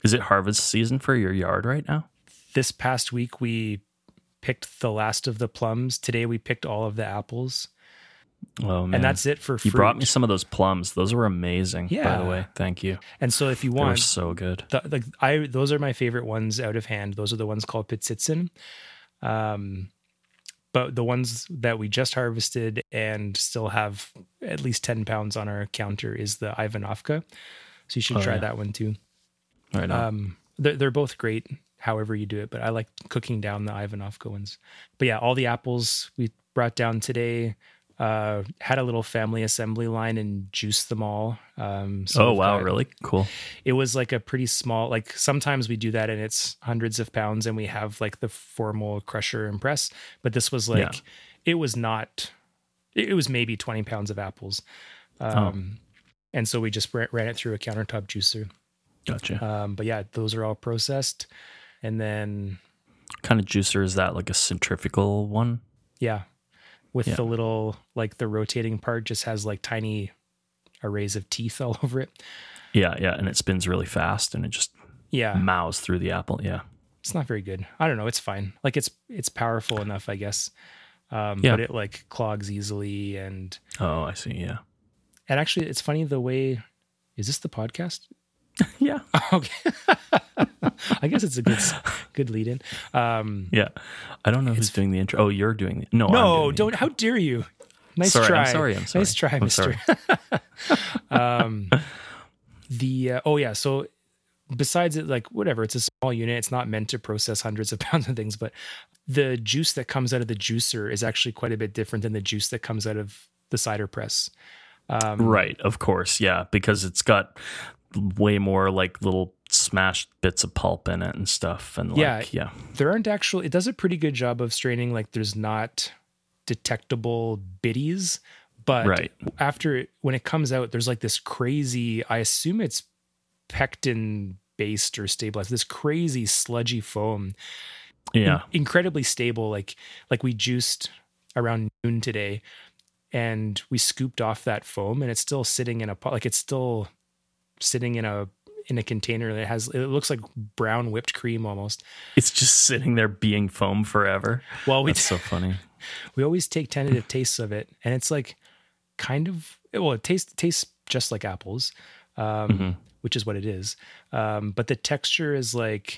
Is it harvest season for your yard right now? This past week, we picked the last of the plums. Today, we picked all of the apples. Oh, man. And that's it for fruit. You brought me some of those plums. Those were amazing, by Yeah. the way. Thank you. And so if you They were want, so good. those are my favorite ones out of hand. Those are the ones called Pitsitzen. But the ones that we just harvested and still have at least 10 pounds on our counter is the Ivanovka. So you should try that one too. Right on. They're both great, however you do it, but I like cooking down the Ivanovka ones. But yeah, all the apples we brought down today, had a little family assembly line and juiced them all. Oh, wow. Really? Cool. It was like a pretty small, like sometimes we do that and it's hundreds of pounds and we have like the formal crusher and press, but this was like, it was maybe 20 pounds of apples. And so we just ran it through a countertop juicer. Gotcha. But yeah, those are all processed. And then... What kind of juicer is that? Like a centrifugal one? Yeah. With the little, like the rotating part just has like tiny arrays of teeth all over it. Yeah, yeah. And it spins really fast and it just mows through the apple. Yeah. It's not very good. I don't know. It's fine. Like it's powerful enough, I guess. But it like clogs easily and... Oh, I see. Yeah. And actually, it's funny the way... Is this the podcast? Yeah. Okay. I guess it's a good lead in. Yeah. I don't know who's doing the intro. Oh, you're doing the... No, No, don't. How dare you? Nice try. I'm sorry. Nice try, mister. So besides it, like whatever, it's a small unit. It's not meant to process hundreds of pounds of things, but the juice that comes out of the juicer is actually quite a bit different than the juice that comes out of the cider press. Right. Of course. Yeah. Because it's got way more like little smashed bits of pulp in it and stuff. And there aren't actually, it does a pretty good job of straining. Like there's not detectable bitties, but when it comes out, there's like this crazy, I assume it's pectin based or stabilized, this crazy sludgy foam. Yeah. Incredibly stable. Like we juiced around noon today and we scooped off that foam and it's still sitting in a pot. Like it's still sitting in a container that it looks like brown whipped cream almost. It's just sitting there being foam forever. Well, that's so funny. We always take tentative tastes of it, and it's like it tastes just like apples, which is what it is. But the texture is like,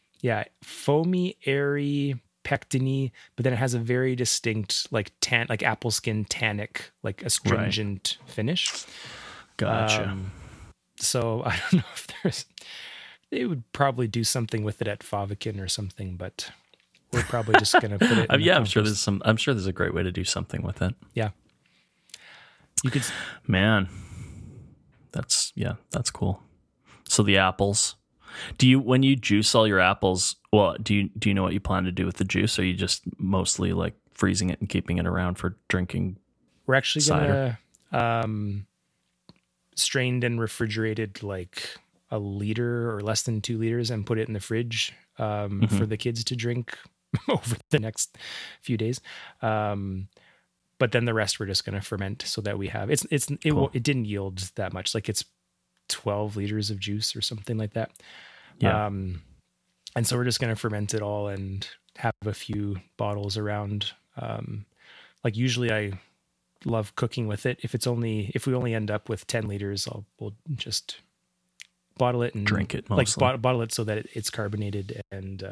foamy, airy, pectin-y, but then it has a very distinct like apple skin tannic, like astringent finish. Gotcha. So I don't know if they would probably do something with it at Fäviken or something, but we're probably just going to put it. I'm sure there's a great way to do something with it. Yeah. You could, man, that's cool. So the apples, when you juice all your apples, well, do you know what you plan to do with the juice? Or are you just mostly like freezing it and keeping it around for drinking? We're actually going to, strained and refrigerated like a liter or less than 2 liters and put it in the fridge for the kids to drink over the next few days. But then the rest we're just going to ferment so that we have it didn't yield that much. Like it's 12 liters of juice or something like that. Yeah. And so we're just going to ferment it all and have a few bottles around. Like usually I love cooking with it. If we only end up with 10 liters, we'll just bottle it and drink it mostly. Like bottle it so that it's carbonated and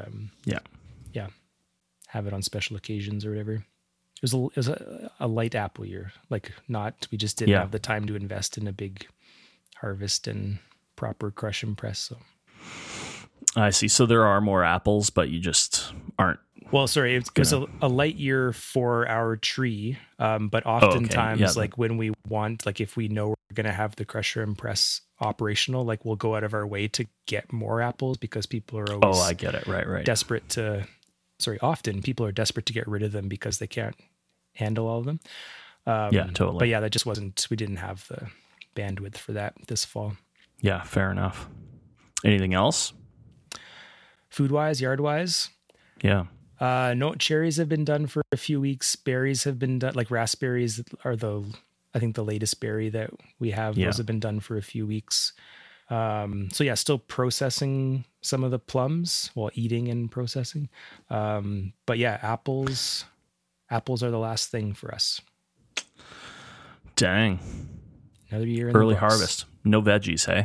have it on special occasions or whatever. It was a light apple year. Like we just didn't have the time to invest in a big harvest and proper crush and press. So I see. So there are more apples, but you just aren't. Well, sorry, it was a light year for our tree, but oftentimes, like when we want, like if we know we're going to have the crusher and press operational, like we'll go out of our way to get more apples because people are always I get it. Right. Often people are desperate to get rid of them because they can't handle all of them. Totally. But yeah, we didn't have the bandwidth for that this fall. Yeah, fair enough. Anything else? Food-wise, yard-wise? Yeah. No, cherries have been done for a few weeks. Berries have been done, like raspberries are I think the latest berry that we have. Those have been done for a few weeks. So yeah, still processing some of the plums while eating and processing. But yeah, apples are the last thing for us. Dang. Another year in Early the books. harvest. No veggies, hey?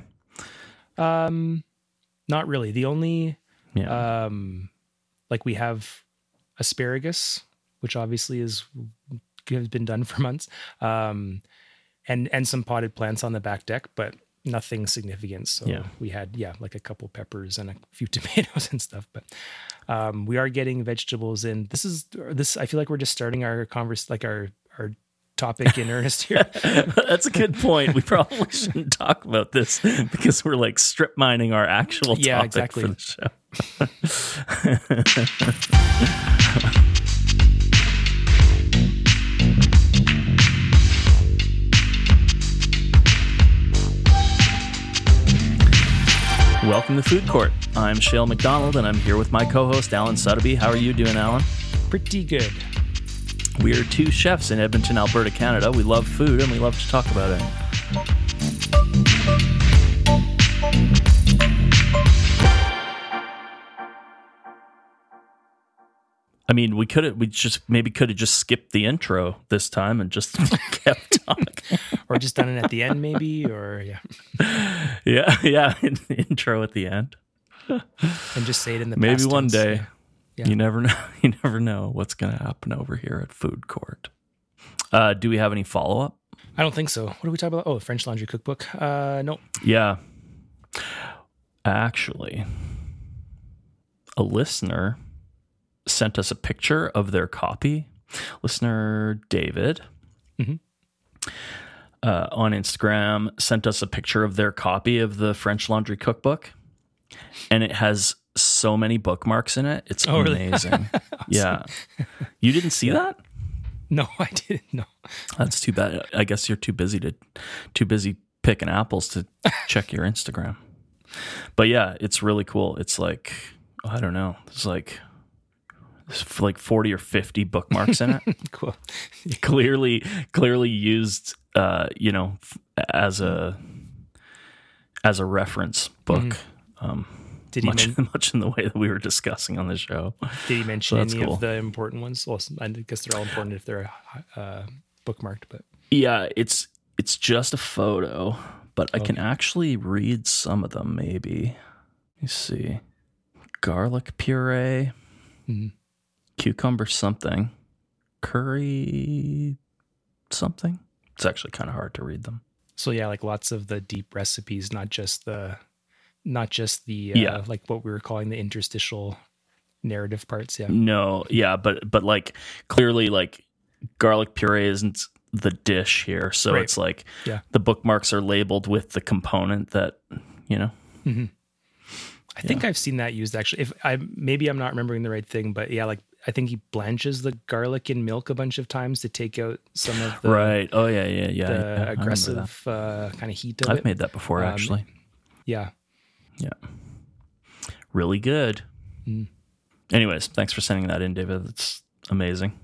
Not really. The only Yeah. like we have asparagus, which obviously has been done for months, and some potted plants on the back deck, but nothing significant. So Yeah. we had like a couple peppers and a few tomatoes and stuff. But we are getting vegetables in. This I feel like we're just starting our our topic in earnest here. That's a good point. We probably shouldn't talk about this because we're like strip mining our actual topic exactly. for the show. Welcome to Food Court. I'm Shale McDonald, and I'm here with my co-host, Alan Sotheby. How are you doing, Alan? Pretty good. We are two chefs in Edmonton, Alberta, Canada. We love food, and we love to talk about it. I mean, we could have just skipped the intro this time and just kept talking. Or just done it at the end, maybe, or yeah, intro at the end, and just say it in the maybe past one tense. day. Yeah. You never know. You never know what's going to happen over here at Food Court. Do we have any follow up? I don't think so. What are we talking about? Oh, French Laundry Cookbook. No. Yeah, actually, a listener sent us a picture of their copy. Listener David on Instagram sent us a picture of their copy of the French Laundry Cookbook, and it has so many bookmarks in it. It's amazing. Really? Awesome. Yeah. You didn't see that? No, I didn't. No. That's too bad. I guess you're too busy picking apples to check your Instagram. But yeah, it's really cool. It's like, I don't know. There's like 40 or 50 bookmarks in it. Cool. Clearly used, as a reference book. Did he much in the way that we were discussing on the show. Did he mention any of the important ones? Well, I guess they're all important if they're bookmarked. But yeah, it's just a photo, but I can actually read some of them. Maybe. Let me see. Garlic puree, cucumber something, curry something. It's actually kind of hard to read them. So yeah, like lots of the deep recipes, not just the like what we were calling the interstitial narrative parts. Yeah. No. Yeah. But like clearly like garlic puree isn't the dish here. So It's like the bookmarks are labeled with the component that, I think I've seen that used actually. Maybe I'm not remembering the right thing, but yeah, like I think he blanches the garlic in milk a bunch of times to take out some of the right. Oh yeah. The aggressive kind of heat of it. I've made that before actually. Yeah. Yeah. Really good. Anyways, thanks for sending that in, David. It's amazing.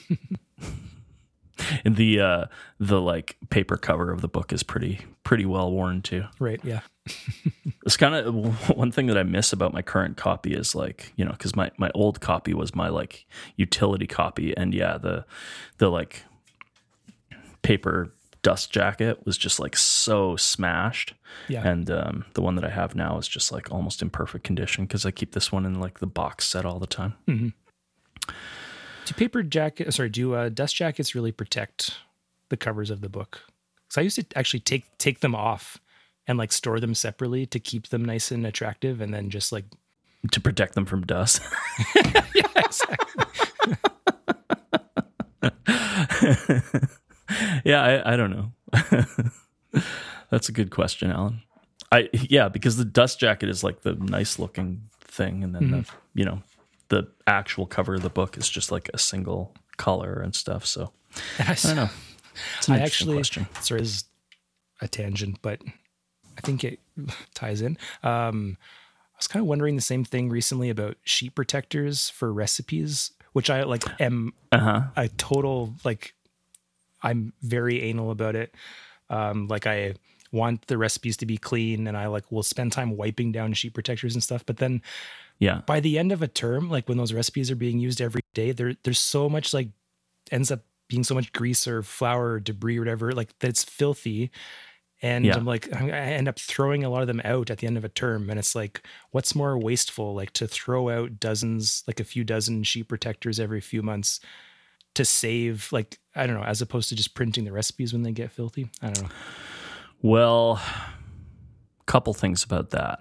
And the like paper cover of the book is pretty well worn too. Right. Yeah. It's kind of one thing that I miss about my current copy is like, because my old copy was my like utility copy, and the like paper dust jacket was just like so smashed. Yeah. And the one that I have now is just like almost in perfect condition because I keep this one in like the box set all the time. Do dust jackets really protect the covers of the book? Because I used to actually take them off and like store them separately to keep them nice and attractive, and then just like to protect them from dust. Yeah, exactly. Yeah, I don't know. That's a good question, Alan. Because the dust jacket is like the nice looking thing, and then the actual cover of the book is just like a single color and stuff. So I don't know. It's an interesting question. Sorry, this is a tangent, but I think it ties in. I was kind of wondering the same thing recently about sheet protectors for recipes, which I like am a total like. I'm very anal about it. Like want the recipes to be clean, and I like will spend time wiping down sheet protectors and stuff. But then by the end of a term, like when those recipes are being used every day, there's so much like ends up being so much grease or flour or debris or whatever, like that's filthy. And I'm like, I end up throwing a lot of them out at the end of a term. And it's like, what's more wasteful, like to throw out dozens, like a few dozen sheet protectors every few months to save, like, I don't know, as opposed to just printing the recipes when they get filthy? I don't know. Well, couple things about that.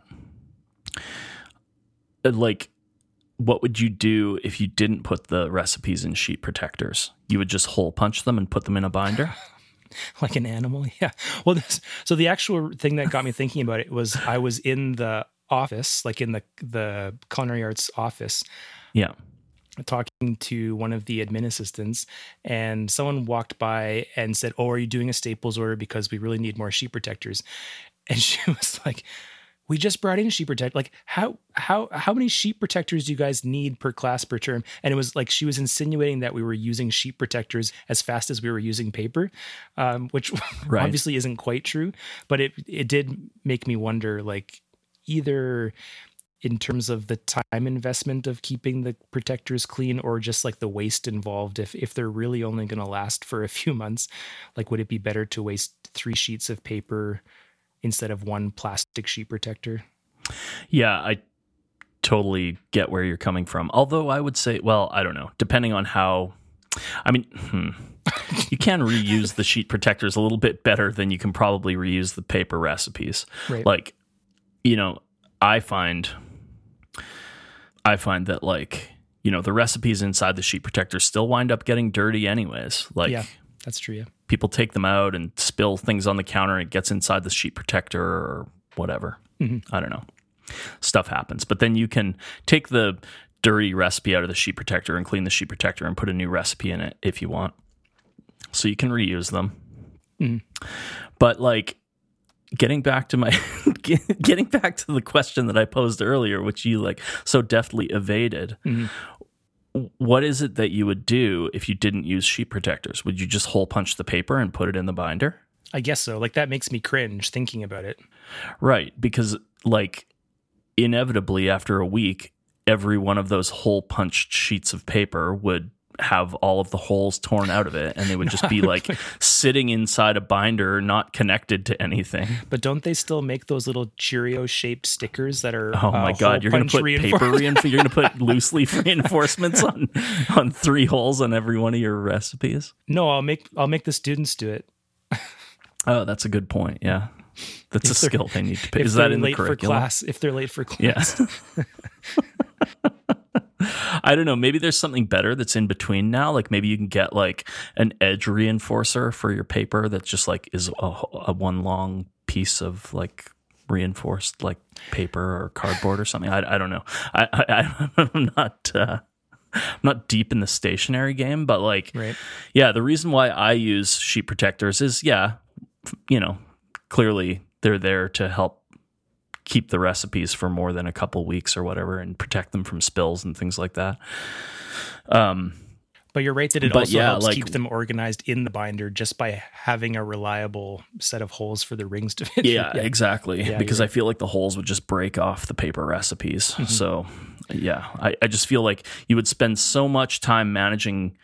Like, what would you do if you didn't put the recipes in sheet protectors? You would just hole punch them and put them in a binder? Like an animal? Yeah. Well, so the actual thing that got me thinking about it was I was in the office, like in the culinary arts office. Yeah. Talking to one of the admin assistants, and someone walked by and said, "Oh, are you doing a Staples order? Because we really need more sheet protectors." And she was like, "We just brought in sheet protector. Like, how many sheet protectors do you guys need per class per term?" And it was like she was insinuating that we were using sheet protectors as fast as we were using paper, which obviously isn't quite true. But it did make me wonder, like, either in terms of the time investment of keeping the protectors clean, or just like the waste involved. If they're really only going to last for a few months, like, would it be better to waste 3 sheets of paper instead of 1 plastic sheet protector? Yeah, I totally get where you're coming from. Although I would say, well, I don't know, depending on how, I mean, you can reuse the sheet protectors a little bit better than you can probably reuse the paper recipes. Right. Like, you know, I find that, like, you know, the recipes inside the sheet protectors still wind up getting dirty anyways. Like, yeah, that's true. Yeah. People take them out and spill things on the counter, and it gets inside the sheet protector or whatever. I don't know. Stuff happens. But then you can take the dirty recipe out of the sheet protector and clean the sheet protector and put a new recipe in it if you want. So you can reuse them. But, like, getting back to the question that I posed earlier, which you, like, so deftly evaded. What is it that you would do if you didn't use sheet protectors? Would you just hole punch the paper and put it in the binder? I guess so. Like, that makes me cringe thinking about it. Right. Because, like, inevitably after a week, every one of those hole punched sheets of paper would have all of the holes torn out of it, and they would just be like sitting inside a binder, not connected to anything. But don't they still make those little Cheerio shaped stickers that are oh my god, you're going to put paper you're going to put loose leaf reinforcements on 3 holes on every one of your recipes? No, I'll make the students do it. Oh, that's a good point. Yeah, that's a skill they need to pick. Is that in the curriculum? If they're late for class. Yeah. I don't know. Maybe there's something better that's in between now. Like, maybe you can get like an edge reinforcer for your paper that's just like is a one long piece of like reinforced like paper or cardboard or something. I don't know. I'm not deep in the stationery game, but like, right. Yeah, the reason why I use sheet protectors is, yeah, you know, clearly they're there to help keep the recipes for more than a couple weeks or whatever and protect them from spills and things like that. But you're right that it also helps keep them organized in the binder just by having a reliable set of holes for the rings to fit. Yeah, exactly. Yeah, because I feel like the holes would just break off the paper recipes. So yeah, I just feel like you would spend so much time managing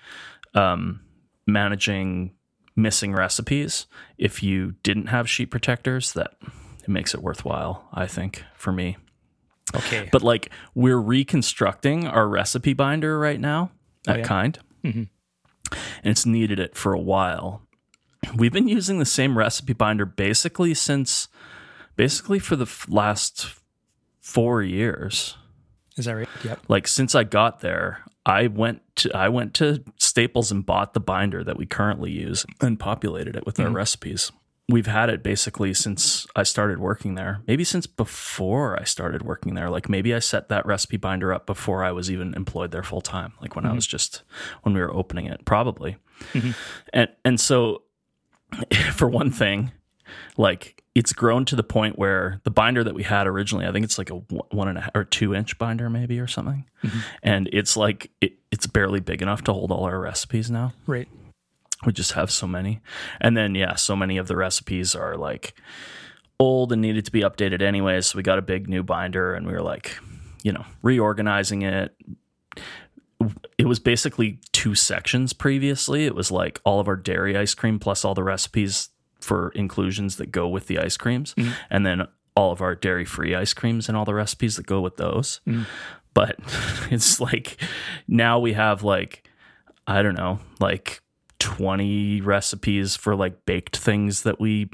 missing recipes if you didn't have sheet protectors that it makes it worthwhile, I think, for me. Okay. But like, we're reconstructing our recipe binder right now at Kind. And it's needed it for a while. We've been using the same recipe binder basically for the last 4 years. Is that right? Yep. Like, since I got there, I went to Staples and bought the binder that we currently use and populated it with our recipes. We've had it basically since I started working there. Maybe since before I started working there. Like, maybe I set that recipe binder up before I was even employed there full time. Like, when when we were opening it, probably. And so, for one thing, like, it's grown to the point where the binder that we had originally, I think it's like a 1.5 or 2 inch binder maybe or something. And it's like, it's barely big enough to hold all our recipes now. Right. We just have so many. And then, yeah, so many of the recipes are like, old and needed to be updated anyway. So we got a big new binder, and we were like, reorganizing it. It was basically 2 sections previously. It was like all of our dairy ice cream plus all the recipes for inclusions that go with the ice creams, and then all of our dairy-free ice creams and all the recipes that go with those. But it's like now we have like, I don't know, like 20 recipes for like baked things that we,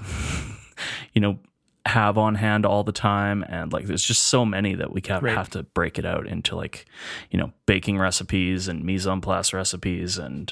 have on hand all the time. And like, there's just so many that we have to break it out into like, baking recipes and mise en place recipes and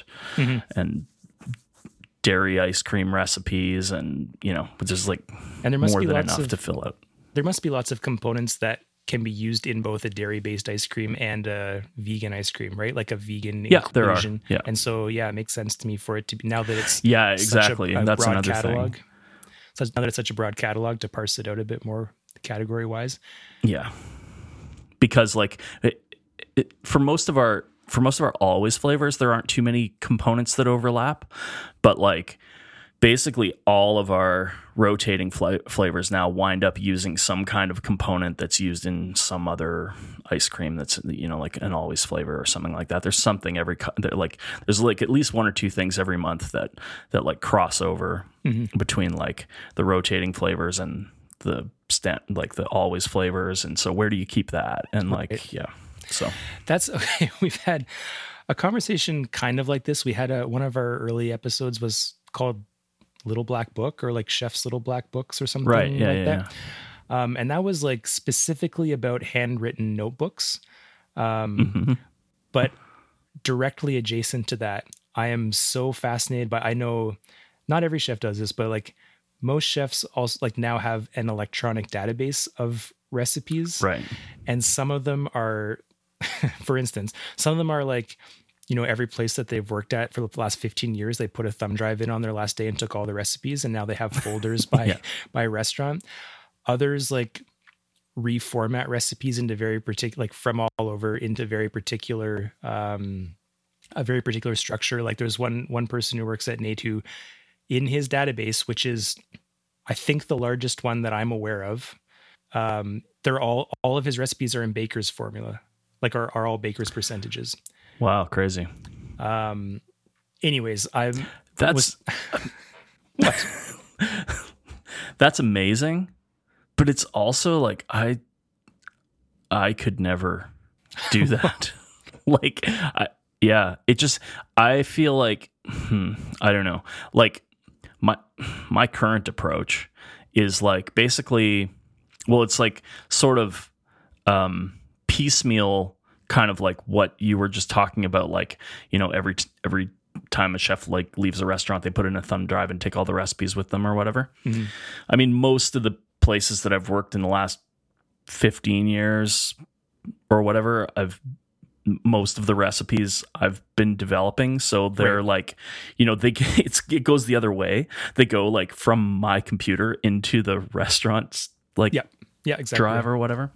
dairy ice cream recipes. And, just like and there must more be than lots enough to fill out. There must be lots of components that can be used in both a dairy-based ice cream and a vegan ice cream, right? Like a vegan inclusion. There are. Yeah. And so, it makes sense to me for it to be, now that it's exactly. And that's another catalog, thing. So now that it's such a broad catalog, to parse it out a bit more category-wise. Yeah. Because like for most of our always flavors, there aren't too many components that overlap, but like basically all of our rotating flavors now wind up using some kind of component that's used in some other ice cream that's, like an always flavor or something like that. There's something there's like at least 1 or 2 things every month that like cross over between like the rotating flavors and the like the always flavors. And so where do you keep that? And like, so that's okay. We've had a conversation kind of like this. We had one of our early episodes was called Little Black Book, or like Chef's Little Black Books or something like that. And that was like specifically about handwritten notebooks. But directly adjacent to that, I am so fascinated by, I know not every chef does this, but like most chefs also like now have an electronic database of recipes. Right. And some of them are, for instance, some of them are like, every place that they've worked at for the last 15 years, they put a thumb drive in on their last day and took all the recipes. And now they have folders by restaurant. Others like reformat recipes into very particular, like from all over into very particular, a very particular structure. Like there's one person who works at Nate who in his database, which is, I think the largest one that I'm aware of, they're all of his recipes are in Baker's formula, like are all Baker's percentages. Wow, crazy. Anyways, that's amazing, but it's also like I could never do that. I feel like I don't know. Like my current approach is like basically, well, it's like sort of piecemeal. Kind of like what you were just talking about, like, every time a chef like leaves a restaurant, they put in a thumb drive and take all the recipes with them or whatever. I mean, most of the places that I've worked in the last 15 years or whatever, most of the recipes I've been developing. So they're like, it goes the other way. They go like from my computer into the restaurant's like exactly. drive or whatever.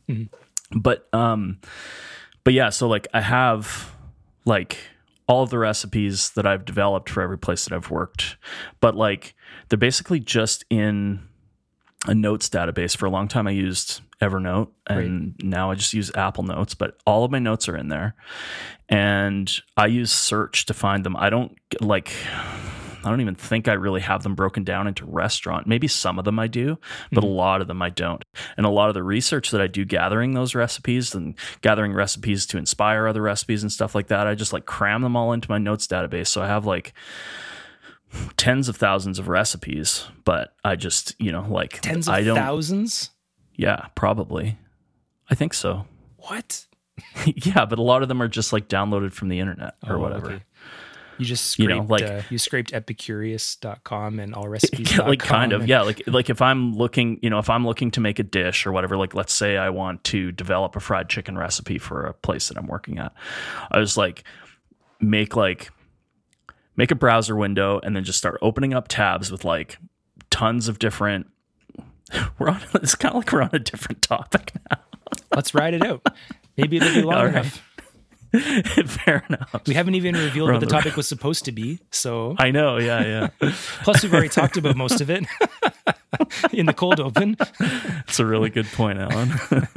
But yeah, so like I have like all of the recipes that I've developed for every place that I've worked, but like they're basically just in a notes database. For a long time I used Evernote, and now I just use Apple Notes, but all of my notes are in there, and I use search to find them. I don't even think I really have them broken down into restaurant. Maybe some of them I do, but a lot of them I don't. And a lot of the research that I do gathering those recipes and gathering recipes to inspire other recipes and stuff like that, I just like cram them all into my notes database. So I have like tens of thousands of recipes, but I just, like tens of thousands? Yeah, probably. I think so. What? Yeah, but a lot of them are just like downloaded from the internet or whatever. Okay. You just scraped, you scraped epicurious.com and allrecipes.com. Like kind of, yeah. Like if I'm looking, if I'm looking to make a dish or whatever, like let's say I want to develop a fried chicken recipe for a place that I'm working at. I was like, make a browser window and then just start opening up tabs with like tons of different, it's kind of like we're on a different topic now. Let's ride it out. Maybe it'll be long enough. Fair enough. We haven't even revealed what the topic was supposed to be, so I know, yeah. Plus, we've already talked about most of it. in the cold open. It's a really good point, Alan.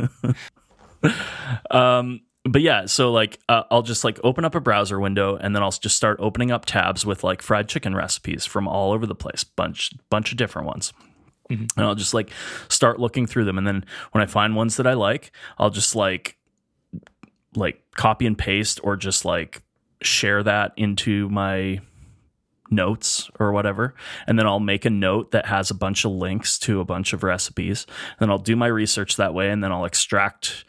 But yeah, so like I'll just like open up a browser window, and then I'll just start opening up tabs with like fried chicken recipes from all over the place, bunch of different ones. And I'll just like start looking through them, and then when I find ones that I like, I'll just like copy and paste, or just like share that into my notes or whatever, and then I'll make a note that has a bunch of links to a bunch of recipes. Then I'll do my research that way, and then I'll extract,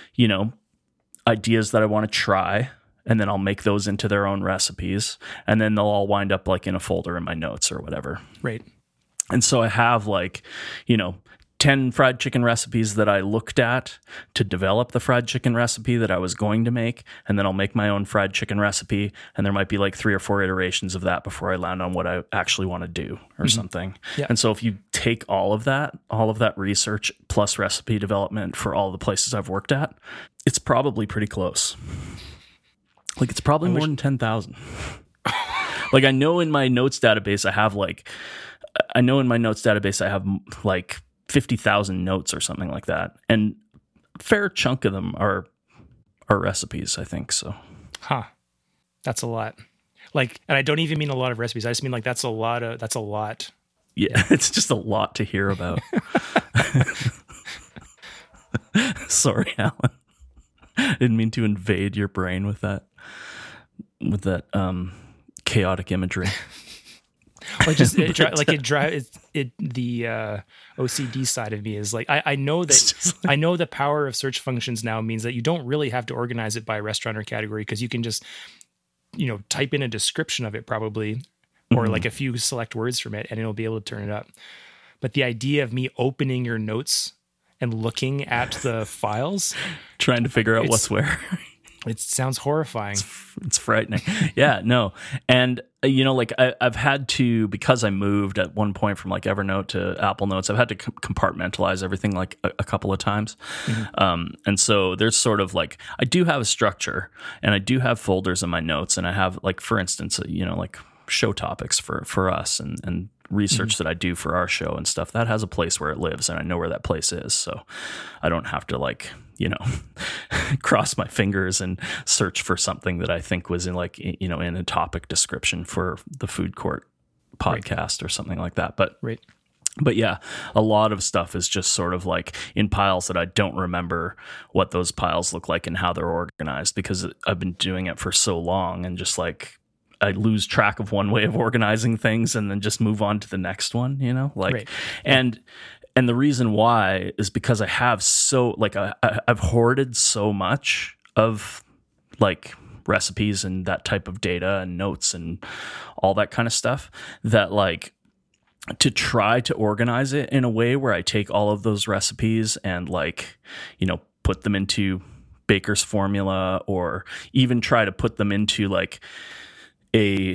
ideas that I want to try, and then I'll make those into their own recipes, and then they'll all wind up like in a folder in my notes or whatever. Right. And so I have 10 fried chicken recipes that I looked at to develop the fried chicken recipe that I was going to make, and then I'll make my own fried chicken recipe, and there might be like 3 or 4 iterations of that before I land on what I actually want to do or something. Yeah. And so if you take all of that research plus recipe development for all the places I've worked at, it's probably pretty close. Like it's probably more than 10,000. Like I know in my notes database I have like 50,000 notes or something like that, and a fair chunk of them are recipes, I think. So, that's a lot. Like, and I don't even mean a lot of recipes. I just mean like that's a lot. Yeah, it's just a lot to hear about. Sorry, Alan. Didn't mean to invade your brain with that chaotic imagery. Like just the OCD side of me is like I know that I know the power of search functions now means that you don't really have to organize it by restaurant or category, because you can just type in a description of it probably, or like a few select words from it, and it'll be able to turn it up. But the idea of me opening your notes and looking at the files, trying to figure out what's where. It sounds horrifying. It's frightening. Yeah, no. And, I've had to, because I moved at one point from like Evernote to Apple Notes, I've had to compartmentalize everything like a couple of times. And so there's sort of like, I do have a structure, and I do have folders in my notes, and I have like, for instance, like show topics for us and research that I do for our show and stuff. That has a place where it lives, and I know where that place is. So I don't have to like, cross my fingers and search for something that I think was in like, in a topic description for the Food Court podcast or something like that. But yeah, a lot of stuff is just sort of like in piles that I don't remember what those piles look like and how they're organized, because I've been doing it for so long, and just like I lose track of one way of organizing things and then just move on to the next one, And the reason why is because I have I've hoarded so much of like recipes and that type of data and notes and all that kind of stuff, that like to try to organize it in a way where I take all of those recipes and like, put them into Baker's formula, or even try to put them into like a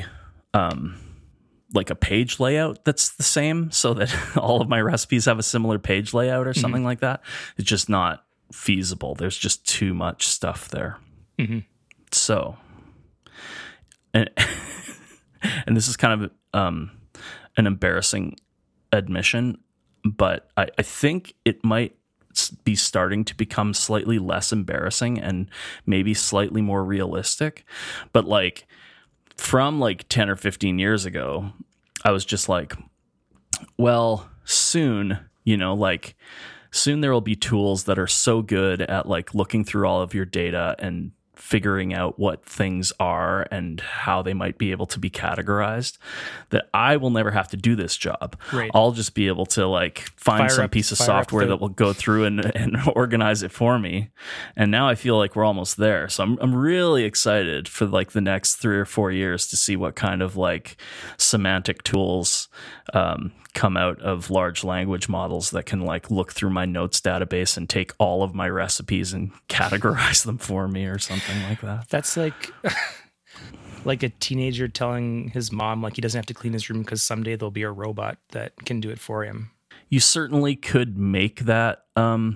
page layout that's the same, so that all of my recipes have a similar page layout or something like that. It's just not feasible. There's just too much stuff there. So, and this is kind of an embarrassing admission, but I think it might be starting to become slightly less embarrassing and maybe slightly more realistic. But like from like 10 or 15 years ago, I was just like, well, soon there will be tools that are so good at like looking through all of your data and figuring out what things are and how they might be able to be categorized, that I will never have to do this job. Right. I'll just be able to like find some piece of software that will go through and organize it for me. And now I feel like we're almost there. So I'm really excited for like the next 3 or 4 years to see what kind of like semantic tools come out of large language models that can like look through my notes database and take all of my recipes and categorize them for me or something like that. That's like like a teenager telling his mom like he doesn't have to clean his room because someday there'll be a robot that can do it for him. You certainly could make that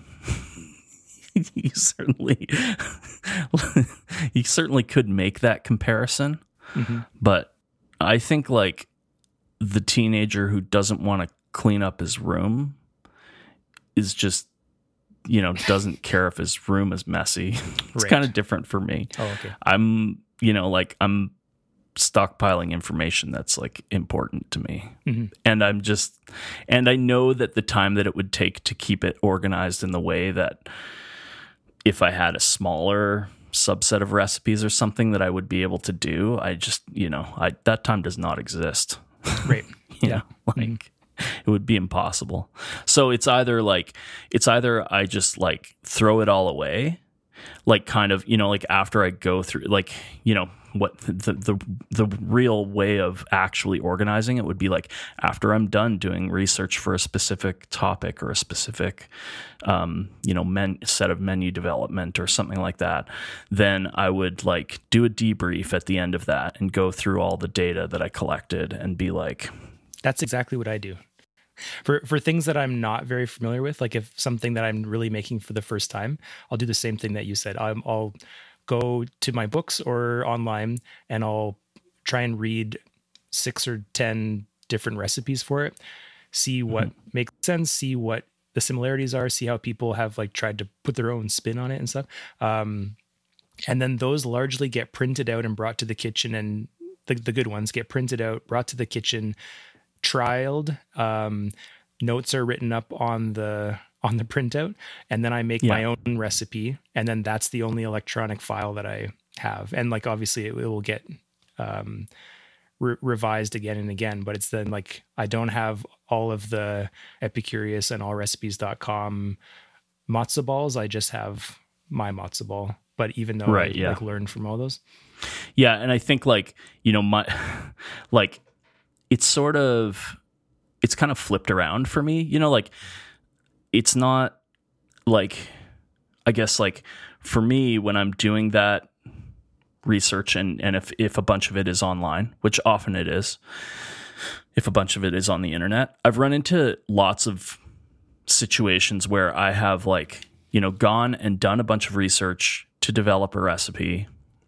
you certainly could make that comparison. But I think like the teenager who doesn't want to clean up his room is just, doesn't care if his room is messy. It's Right. kind of different for me. Oh, okay. I'm stockpiling information that's like important to me. And I know that the time that it would take to keep it organized in the way that if I had a smaller subset of recipes or something that I would be able to do, I just, that time does not exist. Right. Yeah. It would be impossible. So it's either I just like throw it all away, like kind of, like after I go through, like, what the real way of actually organizing it would be like after I'm done doing research for a specific topic or a specific, set of menu development or something like that, then I would like do a debrief at the end of that and go through all the data that I collected and be like, that's exactly what I do. For things that I'm not very familiar with, like if something that I'm really making for the first time, I'll do the same thing that you said. I'll go to my books or online and I'll try and read 6 or 10 different recipes for it, see what makes sense, see what the similarities are, see how people have like tried to put their own spin on it and stuff. And then those largely get printed out and brought to the kitchen, and the good ones get printed out, brought to the kitchen, trialed. Notes are written up on the printout, and then I make my own recipe, and then that's the only electronic file that I have. And like obviously it will get revised again and again, but it's then like I don't have all of the Epicurious and allrecipes.com matzo balls. I just have my matzo ball. But even though I like learned from all those. Yeah, and I think like, my like it's kind of flipped around for me, like it's not like, I guess like for me when I'm doing that research and if a bunch of it is online, which often it is, if a bunch of it is on the internet, I've run into lots of situations where I have like, gone and done a bunch of research to develop a recipe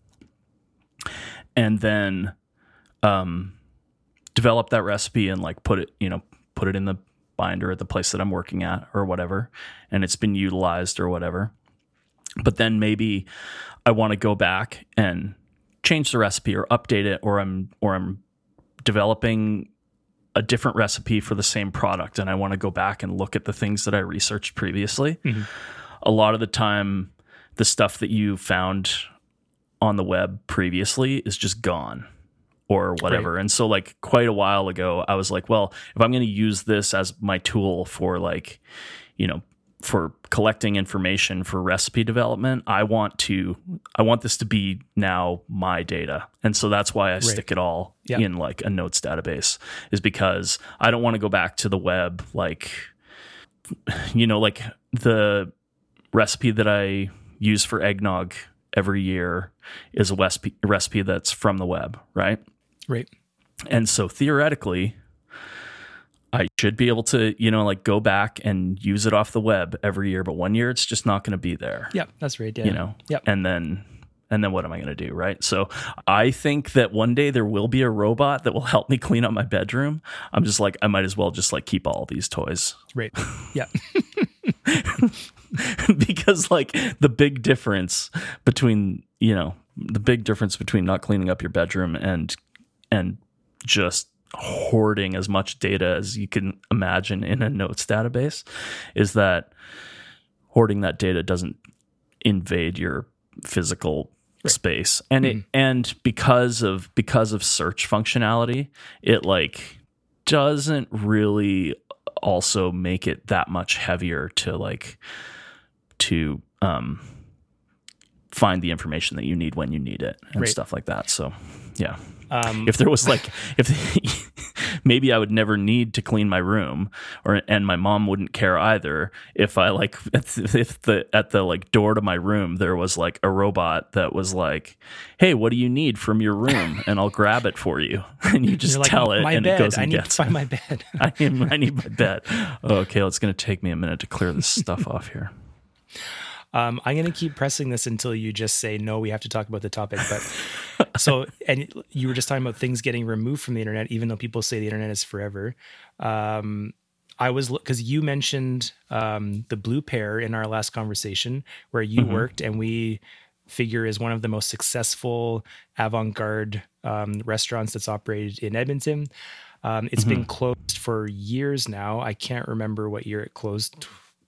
and then develop that recipe and like put it in the binder at the place that I'm working at or whatever, and it's been utilized or whatever. But then maybe I want to go back and change the recipe or update it, or I'm developing a different recipe for the same product and I want to go back and look at the things that I researched previously. A lot of the time, the stuff that you found on the web previously is just gone or whatever. Right. And so like quite a while ago, I was like, well, if I'm going to use this as my tool for like, for collecting information for recipe development, I want this to be now my data. And so that's why I stick it all in like a notes database, is because I don't want to go back to the web. Like, like the recipe that I use for eggnog every year is a recipe that's from the web. Right. Right. And so theoretically, I should be able to, like go back and use it off the web every year, but one year it's just not going to be there. Yeah, that's right. Yeah. And then what am I going to do? Right. So I think that one day there will be a robot that will help me clean up my bedroom. I'm just like, I might as well just like keep all these toys. Right. Yeah. Because like the big difference between not cleaning up your bedroom and just hoarding as much data as you can imagine in a notes database is that hoarding that data doesn't invade your physical space. And and because of search functionality, it like doesn't really also make it that much heavier to find the information that you need when you need it and stuff like that. So yeah. If there was like, maybe I would never need to clean my room, and my mom wouldn't care either. If I like, at the like door to my room, there was like a robot that was like, "Hey, what do you need from your room?" And I'll grab it for you, and you just tell it, and it goes and gets it. I need to find my bed. I need my bed. Okay, it's going to take me a minute to clear this stuff off here. I'm going to keep pressing this until you just say, no, we have to talk about the topic. But so, and you were just talking about things getting removed from the internet, even though people say the internet is forever. because you mentioned the Blue Pear in our last conversation where you worked, and we figure is one of the most successful avant-garde restaurants that's operated in Edmonton. It's been closed for years now. I can't remember what year it closed.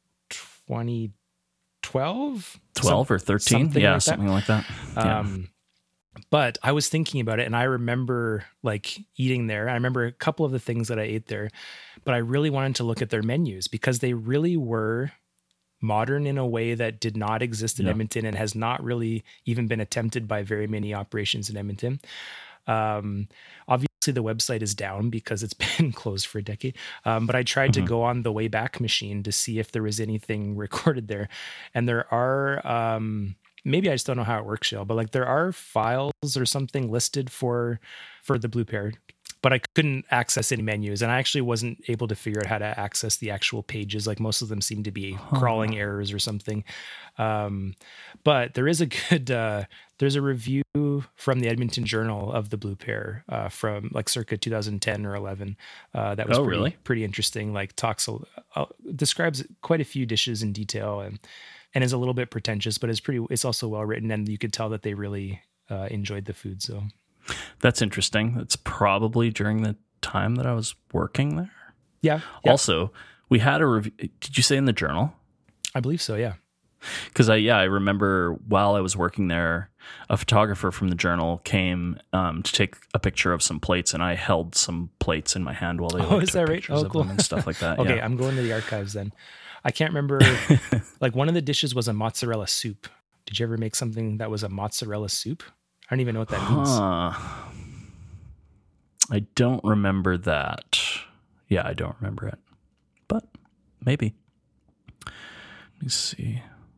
2012? 12 or 13? Yeah, something like that. But I was thinking about it, and I remember like eating there. I remember a couple of the things that I ate there, but I really wanted to look at their menus because they really were modern in a way that did not exist in Edmonton and has not really even been attempted by very many operations in Edmonton. Obviously the website is down because it's been closed for a decade. But I tried to go on the Wayback Machine to see if there was anything recorded there. And there are, maybe I just don't know how it works, Shale, but like there are files or something listed for the Blue Pear, but I couldn't access any menus, and I actually wasn't able to figure out how to access the actual pages. Like most of them seem to be crawling errors or something. But there is a good, there's a review from the Edmonton Journal of the Blue Pear from like circa 2010 or 11. That was pretty interesting. Like describes quite a few dishes in detail and is a little bit pretentious, but it's also well written, and you could tell that they really enjoyed the food. So that's interesting. That's probably during the time that I was working there. Yeah. Also, we had a review. Did you say in the Journal? I believe so. Yeah. Because I remember while I was working there, a photographer from the Journal came to take a picture of some plates, and I held some plates in my hand while they took pictures of them and stuff like that. Okay, I'm going to the archives then. I can't remember. Like one of the dishes was a mozzarella soup. Did you ever make something that was a mozzarella soup? I don't even know what that means. I don't remember that. Yeah, I don't remember it, but maybe. Let me see.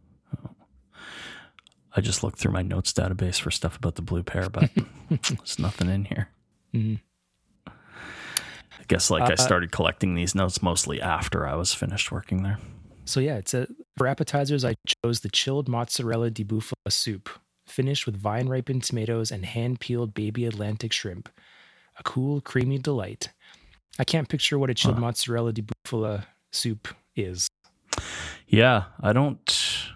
I just looked through my notes database for stuff about the Blue Pear, but there's nothing in here. I guess I started collecting these notes mostly after I was finished working there. So yeah, for appetizers, I chose the chilled mozzarella di bufala soup, finished with vine-ripened tomatoes and hand-peeled baby Atlantic shrimp. A cool, creamy delight. I can't picture what a chilled mozzarella di bufala soup is. Yeah, I don't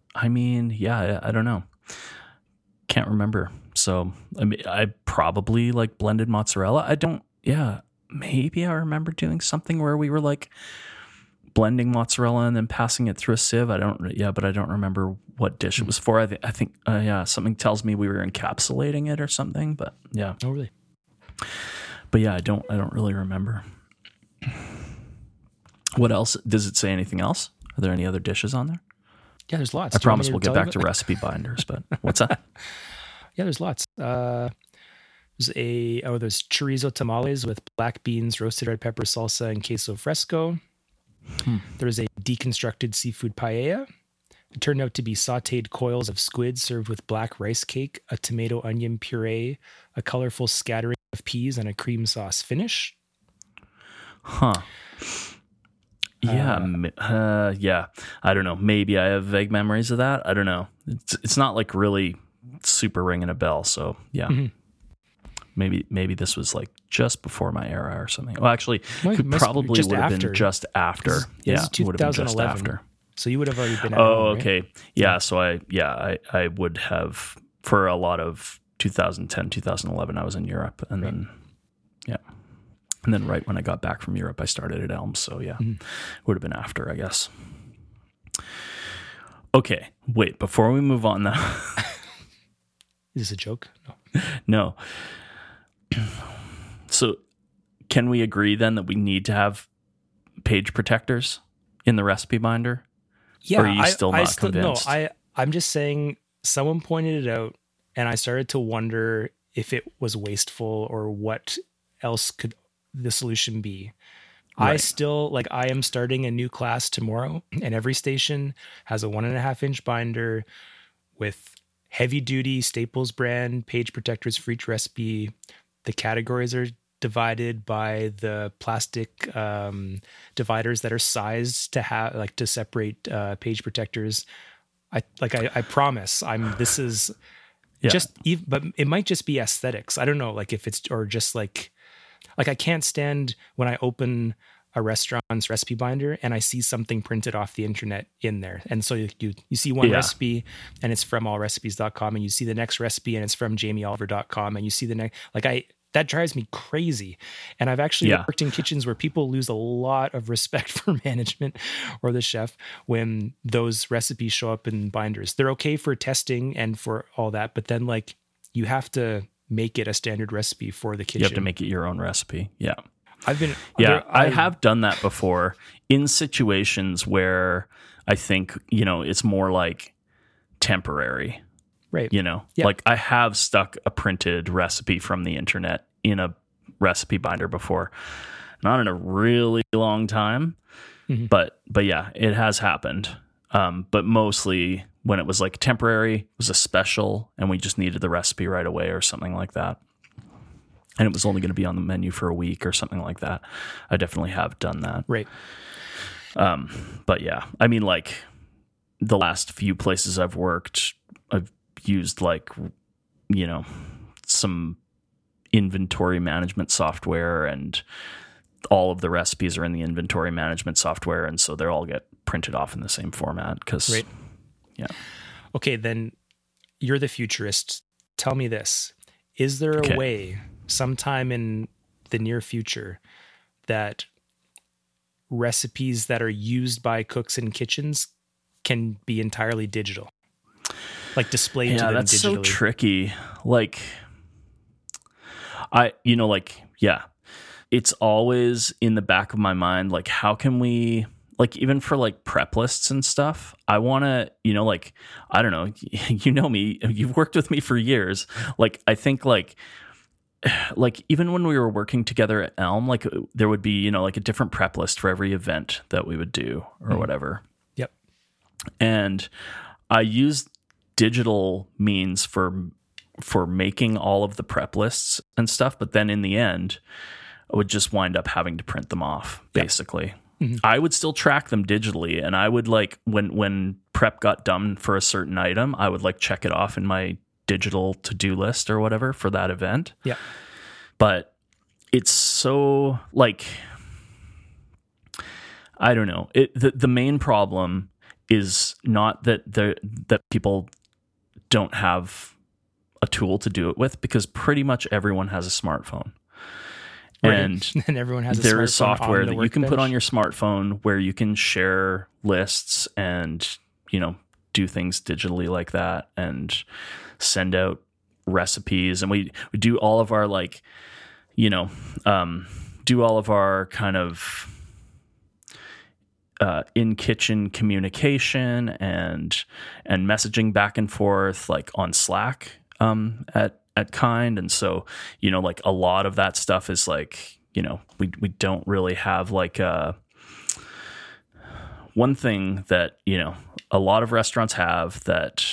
know. Can't remember. So, I mean, I probably like blended mozzarella. Maybe I remember doing something where we were like blending mozzarella and then passing it through a sieve. but I don't remember what dish it was for. I think something tells me we were encapsulating it or something, but yeah. Oh, really? But yeah, I don't really remember. What else? Does it say anything else? Are there any other dishes on there? Yeah, there's lots. I promise we'll get back to recipe binders, but what's that? Yeah, there's lots. There's chorizo tamales with black beans, roasted red pepper salsa, and queso fresco. There's a deconstructed seafood paella. It turned out to be sautéed coils of squid served with black rice cake, a tomato onion puree, a colorful scattering of peas, and a cream sauce finish. Huh. Yeah. Yeah. I don't know. Maybe I have vague memories of that. I don't know. It's not like really super ringing a bell. So yeah. Maybe this was like just before my era or something. Well, actually, probably would have been just after. Yeah, it would have been just after. So you would have already been. Okay. Right? Yeah. So I would have for a lot of 2010, 2011. I was in Europe, and then and then right when I got back from Europe, I started at Elms. So yeah, would have been after, I guess. Okay. Wait. Before we move on, though. Is this a joke? No. So can we agree then that we need to have page protectors in the recipe binder? Yeah. Or are you still not convinced? No, I'm just saying someone pointed it out and I started to wonder if it was wasteful or what else could the solution be. Right. I am starting a new class tomorrow and every station has a 1.5-inch binder with heavy duty Staples brand page protectors for each recipe. The categories are divided by the plastic dividers that are sized to separate page protectors. I promise but it might just be aesthetics. I don't know, like if it's, or just like I can't stand when I open a restaurant's recipe binder and I see something printed off the internet in there. And so you see one recipe and it's from allrecipes.com, and you see the next recipe and it's from jamieoliver.com, and you see the next, that drives me crazy. And I've actually worked in kitchens where people lose a lot of respect for management or the chef when those recipes show up in binders. They're okay for testing and for all that, but then like you have to make it a standard recipe for the kitchen. You have to make it your own recipe. Yeah. I have done that before in situations where I think, it's more like temporary. Right. Like I have stuck a printed recipe from the internet in a recipe binder before. Not in a really long time, but yeah, it has happened. But mostly when it was like temporary, it was a special and we just needed the recipe right away or something like that. And it was only going to be on the menu for a week or something like that. I definitely have done that. Right. But yeah, I mean, like the last few places I've worked, I've used like, some inventory management software, and all of the recipes are in the inventory management software. And so they all get printed off in the same format right. Yeah. Okay. Then you're the futurist. Tell me this. Is there a way sometime in the near future that recipes that are used by cooks in kitchens can be entirely digital, like displayed to them digitally? Yeah, that's so tricky. Like it's always in the back of my mind, like how can we, like even for like prep lists and stuff, I want to, I don't know, me, you've worked with me for years. Like I think like even when we were working together at Elm, like there would be, like a different prep list for every event that we would do or whatever. Yep. And I used digital means for making all of the prep lists and stuff. But then in the end, I would just wind up having to print them off basically. Yep. Mm-hmm. I would still track them digitally. And I would like, when prep got done for a certain item, I would like check it off in my digital to-do list or whatever for that event. Yeah. But it's so like, I don't know. The main problem is not that people don't have a tool to do it with, because pretty much everyone has a smartphone. Right. And everyone has there is software that you can put on your smartphone where you can share lists and, do things digitally like that and send out recipes. And we do all of our like, do all of our kind of in kitchen communication and messaging back and forth like on Slack at Kind. And so, like a lot of that stuff is like, we don't really have like one thing that, a lot of restaurants have that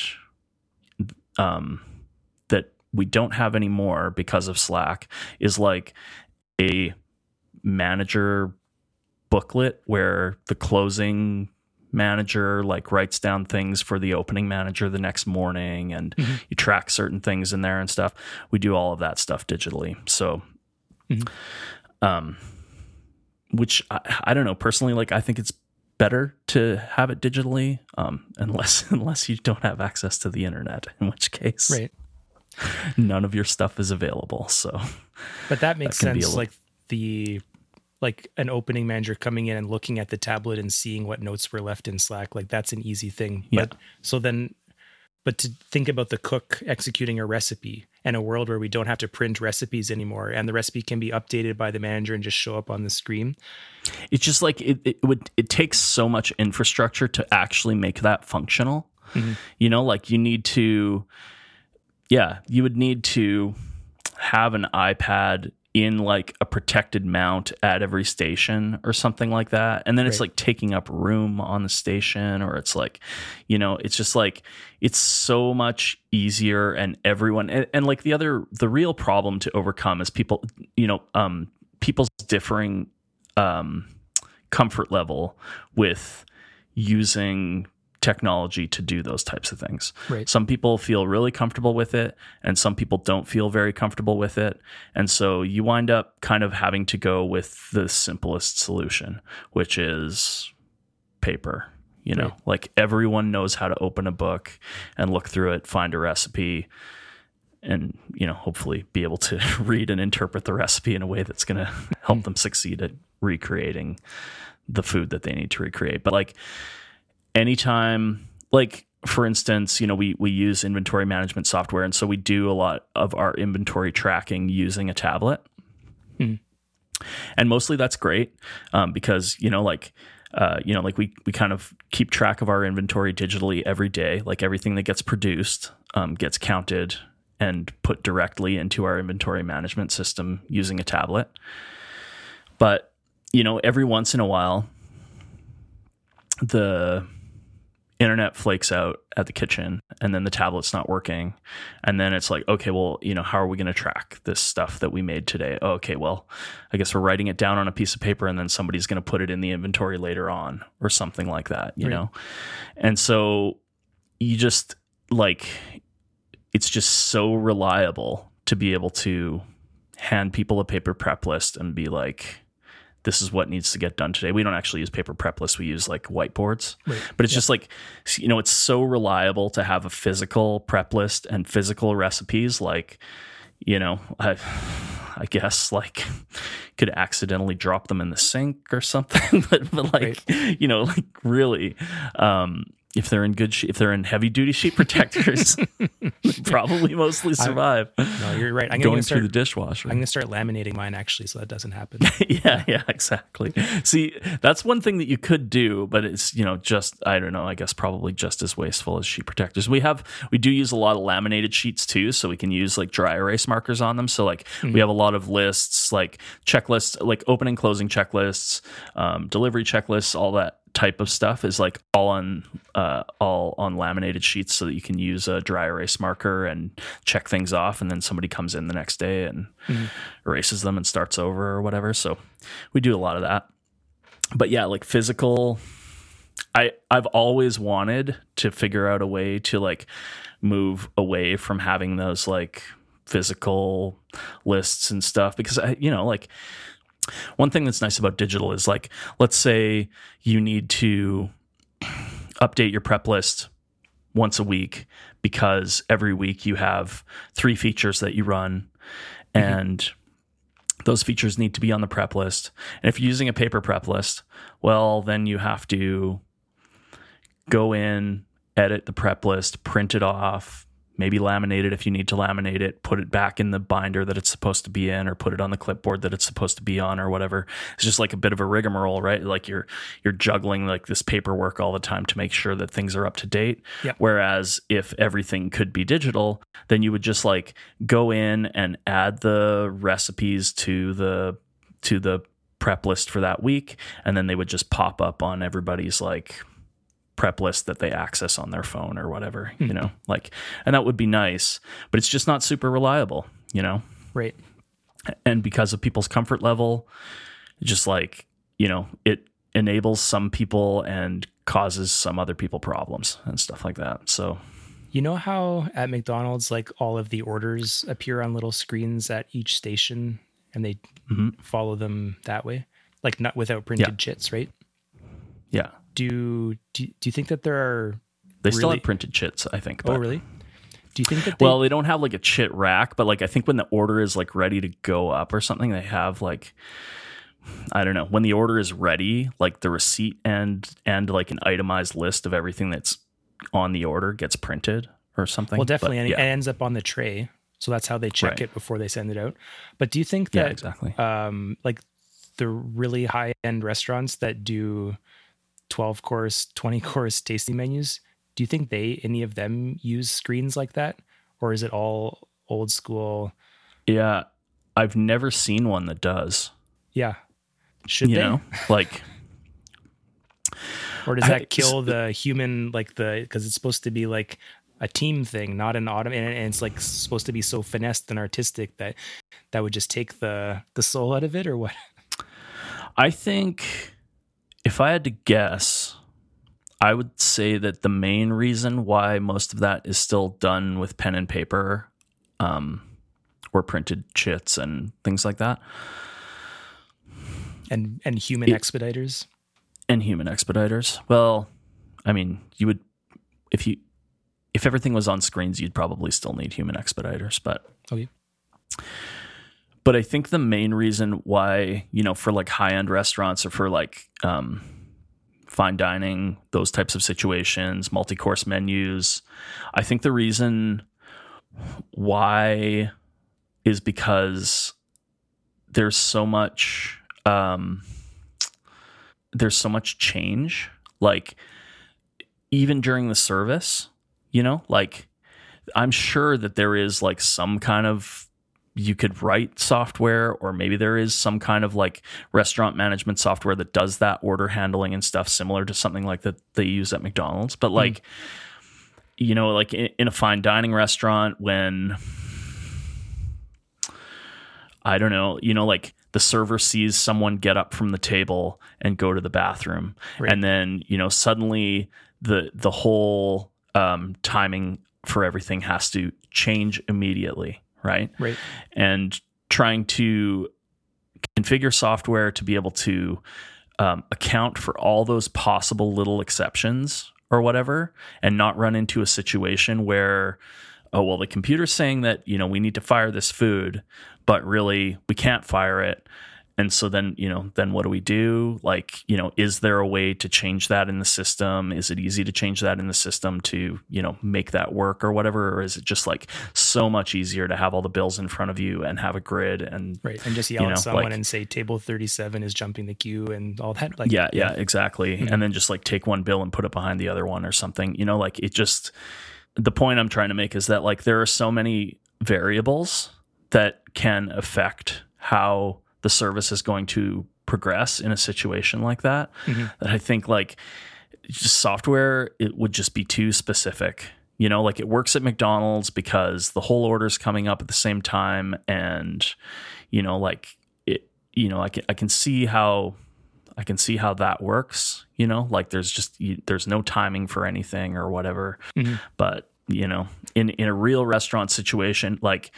we don't have anymore because of Slack is like a manager booklet where the closing manager like writes down things for the opening manager the next morning, and you track certain things in there and stuff. We do all of that stuff digitally. So, which I don't know personally, like I think it's better to have it digitally, unless you don't have access to the internet, in which case none of your stuff is available. So, but that makes sense. Like an opening manager coming in and looking at the tablet and seeing what notes were left in Slack, like that's an easy thing. Yeah. But to think about the cook executing a recipe in a world where we don't have to print recipes anymore and the recipe can be updated by the manager and just show up on the screen. It's just like it takes so much infrastructure to actually make that functional. Like you would need to have an iPad in like a protected mount at every station or something like that. And then it's like taking up room on the station, or it's like, it's just like, it's so much easier, and everyone, and like the real problem to overcome is people, people's differing comfort level with using technology to do those types of things. Right. Some people feel really comfortable with it, and some people don't feel very comfortable with it. And so you wind up kind of having to go with the simplest solution, which is paper. You know, Right. like everyone knows how to open a book and look through it, find a recipe, and, you know, hopefully be able to read and interpret the recipe in a way that's going to help them succeed at recreating the food that they need to recreate. But like anytime, like for instance, you know, we use inventory management software. And so we do a lot of our inventory tracking using a tablet. And mostly that's great because, you know, like we kind of keep track of our inventory digitally every day. Like everything that gets produced gets counted and put directly into our inventory management system using a tablet. But, you know, every once in a while, the internet flakes out at the kitchen and then the tablet's not working. And then it's like, okay, well, you know, how are we going to track this stuff that we made today? Oh, okay, well, I guess we're writing it down on a piece of paper and then somebody's going to put it in the inventory later on or something like that, you know? And so you just like, it's just so reliable to be able to hand people a paper prep list and be like, this is what needs to get done today. We don't actually use paper prep lists. We use like whiteboards, but it's just like, you know, it's so reliable to have a physical prep list and physical recipes. Like, you know, I guess like could accidentally drop them in the sink or something, but like, you know, like really, if they're in if they're in heavy duty sheet protectors, they probably mostly survive. No, you're right. I'm going through the dishwasher. I'm going to start laminating mine actually, so that doesn't happen. Yeah, exactly. See, that's one thing that you could do, but it's, you know, just, I don't know, I guess probably just as wasteful as sheet protectors. We do use a lot of laminated sheets too, so we can use like dry erase markers on them. So like we have a lot of lists, like checklists, like opening, closing checklists, delivery checklists, all that type of stuff is like all on laminated sheets so that you can use a dry erase marker and check things off, and then somebody comes in the next day and erases them and starts over or whatever. So we do a lot of that. But yeah, like physical, I've always wanted to figure out a way to like move away from having those like physical lists and stuff, because you know, like one thing that's nice about digital is like, let's say you need to update your prep list once a week because every week you have 3 features that you run and those features need to be on the prep list. And if you're using a paper prep list, well, then you have to go in, edit the prep list, print it off, maybe laminate it if you need to laminate it, put it back in the binder that it's supposed to be in, or put it on the clipboard that it's supposed to be on, or whatever. It's just like a bit of a rigmarole, right? Like you're juggling like this paperwork all the time to make sure that things are up to date. Yep. Whereas if everything could be digital, then you would just like go in and add the recipes to the prep list for that week, and then they would just pop up on everybody's like prep list that they access on their phone or whatever, you know, like, and that would be nice, but it's just not super reliable, you know? Right. And because of people's comfort level, just like, you know, it enables some people and causes some other people problems and stuff like that. So, you know how at McDonald's, like all of the orders appear on little screens at each station and they follow them that way, like not without printed chits, right? Yeah. Do you think that there are? They still have printed chits, I think. But, oh, really? Do you think that? Well, they don't have like a chit rack, but like I think when the order is like ready to go up or something, they have like, I don't know, when the order is ready, like the receipt and like an itemized list of everything that's on the order gets printed or something. Well, definitely, and it ends up on the tray, so that's how they check it before they send it out. But do you think that exactly, like the really high end restaurants that do 12-course, 20-course tasting menus, do you think any of them use screens like that? Or is it all old school? Yeah, I've never seen one that does. Yeah. Should they? You know, like... Or does that kill the human, like because it's supposed to be like a team thing, not an and it's like supposed to be so finessed and artistic that would just take the soul out of it, or what? I think... if I had to guess, I would say that the main reason why most of that is still done with pen and paper, or printed chits and things like that, and human expediters. And human expediters. Well, I mean, you would if everything was on screens, you'd probably still need human expediters, but okay. But I think the main reason why, for like high-end restaurants or for like fine dining, those types of situations, multi-course menus, I think the reason why is because there's so much change, like even during the service, like I'm sure that there is like some kind of, you could write software, or maybe there is some kind of like restaurant management software that does that order handling and stuff similar to something like that they use at McDonald's. But like, like in a fine dining restaurant, when I don't know, like the server sees someone get up from the table and go to the bathroom, right. And then, suddenly the whole timing for everything has to change immediately. Right. And trying to configure software to be able to account for all those possible little exceptions or whatever, and not run into a situation where, oh, well, the computer's saying that, we need to fire this food, but really we can't fire it. And so then, then what do we do? Like, is there a way to change that in the system? Is it easy to change that in the system to, make that work or whatever? Or is it just like so much easier to have all the bills in front of you and have a grid and and just yell at someone and say table 37 is jumping the queue and all that? Like, yeah, exactly. Mm-hmm. And then just like take one bill and put it behind the other one or something, like it just, the point I'm trying to make is that like there are so many variables that can affect how the service is going to progress in a situation like that, that I think like just software, it would just be too specific. Like it works at McDonald's because the whole order's coming up at the same time. And, like it, I can see how that works, like there's no timing for anything or whatever. Mm-hmm. But, in a real restaurant situation, like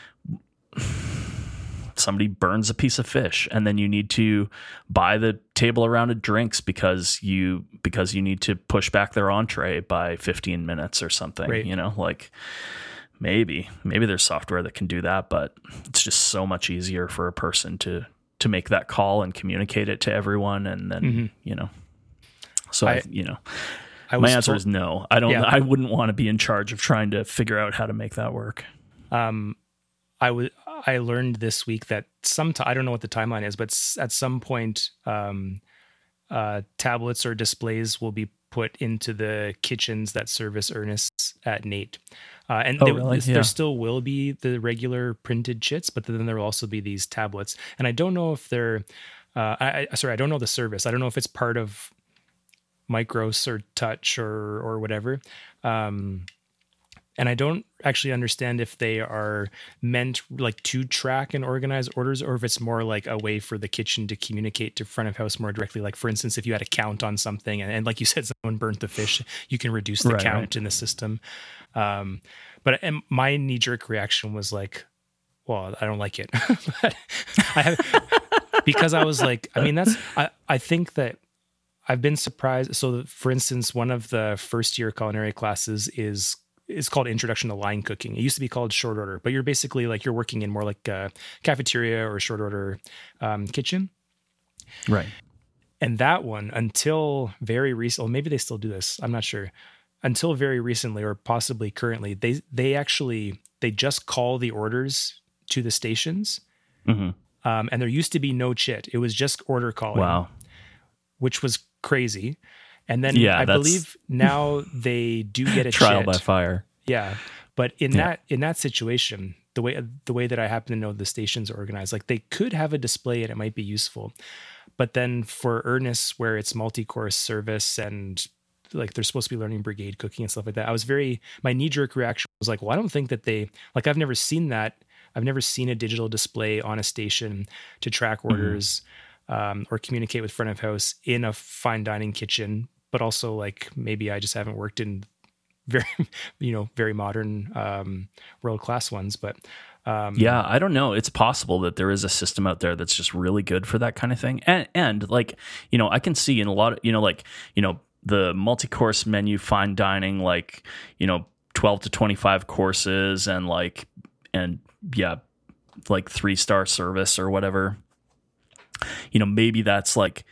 somebody burns a piece of fish and then you need to buy the table a round of drinks because you need to push back their entree by 15 minutes or something, right. Like maybe there's software that can do that, but it's just so much easier for a person to make that call and communicate it to everyone. And then, so my answer is no. I wouldn't want to be in charge of trying to figure out how to make that work. I learned this week that I don't know what the timeline is, but at some point, tablets or displays will be put into the kitchens that service Ernest's at Nate. There still will be the regular printed chits, but then there will also be these tablets. And I don't know if they're, I don't know the service. I don't know if it's part of Micros or Touch or whatever. And I don't actually understand if they are meant like to track and organize orders, or if it's more like a way for the kitchen to communicate to front of house more directly. Like for instance, if you had a count on something and like you said, someone burnt the fish, you can reduce the count in the system. But my knee jerk reaction was like, well, I don't like it. But because I was like, I mean, I think that I've been surprised. So for instance, one of the first year culinary classes is called Introduction to Line Cooking. It used to be called Short Order, but you're basically like you're working in more like a cafeteria or short order kitchen. Right. And that one, until very recently, maybe they still do this, I'm not sure. Until very recently, or possibly currently, they just call the orders to the stations. Mm-hmm. And there used to be no chit. It was just order calling. Wow. Which was crazy. And then I believe now they do get a trial chit. By fire. Yeah. But in that situation, the way that I happen to know the stations are organized, like they could have a display and it might be useful. But then for Ernest, where it's multi-course service and like they're supposed to be learning brigade cooking and stuff like that, my knee-jerk reaction was like, well, I don't think that I've never seen that. I've never seen a digital display on a station to track orders or communicate with front of house in a fine dining kitchen. but also like maybe I just haven't worked in very, very modern, world-class ones. But yeah, I don't know. It's possible that there is a system out there that's just really good for that kind of thing. And like, I can see in a lot of, the multi-course menu, fine dining, like, 12 to 25 courses and like 3-star service or whatever. Maybe that's like,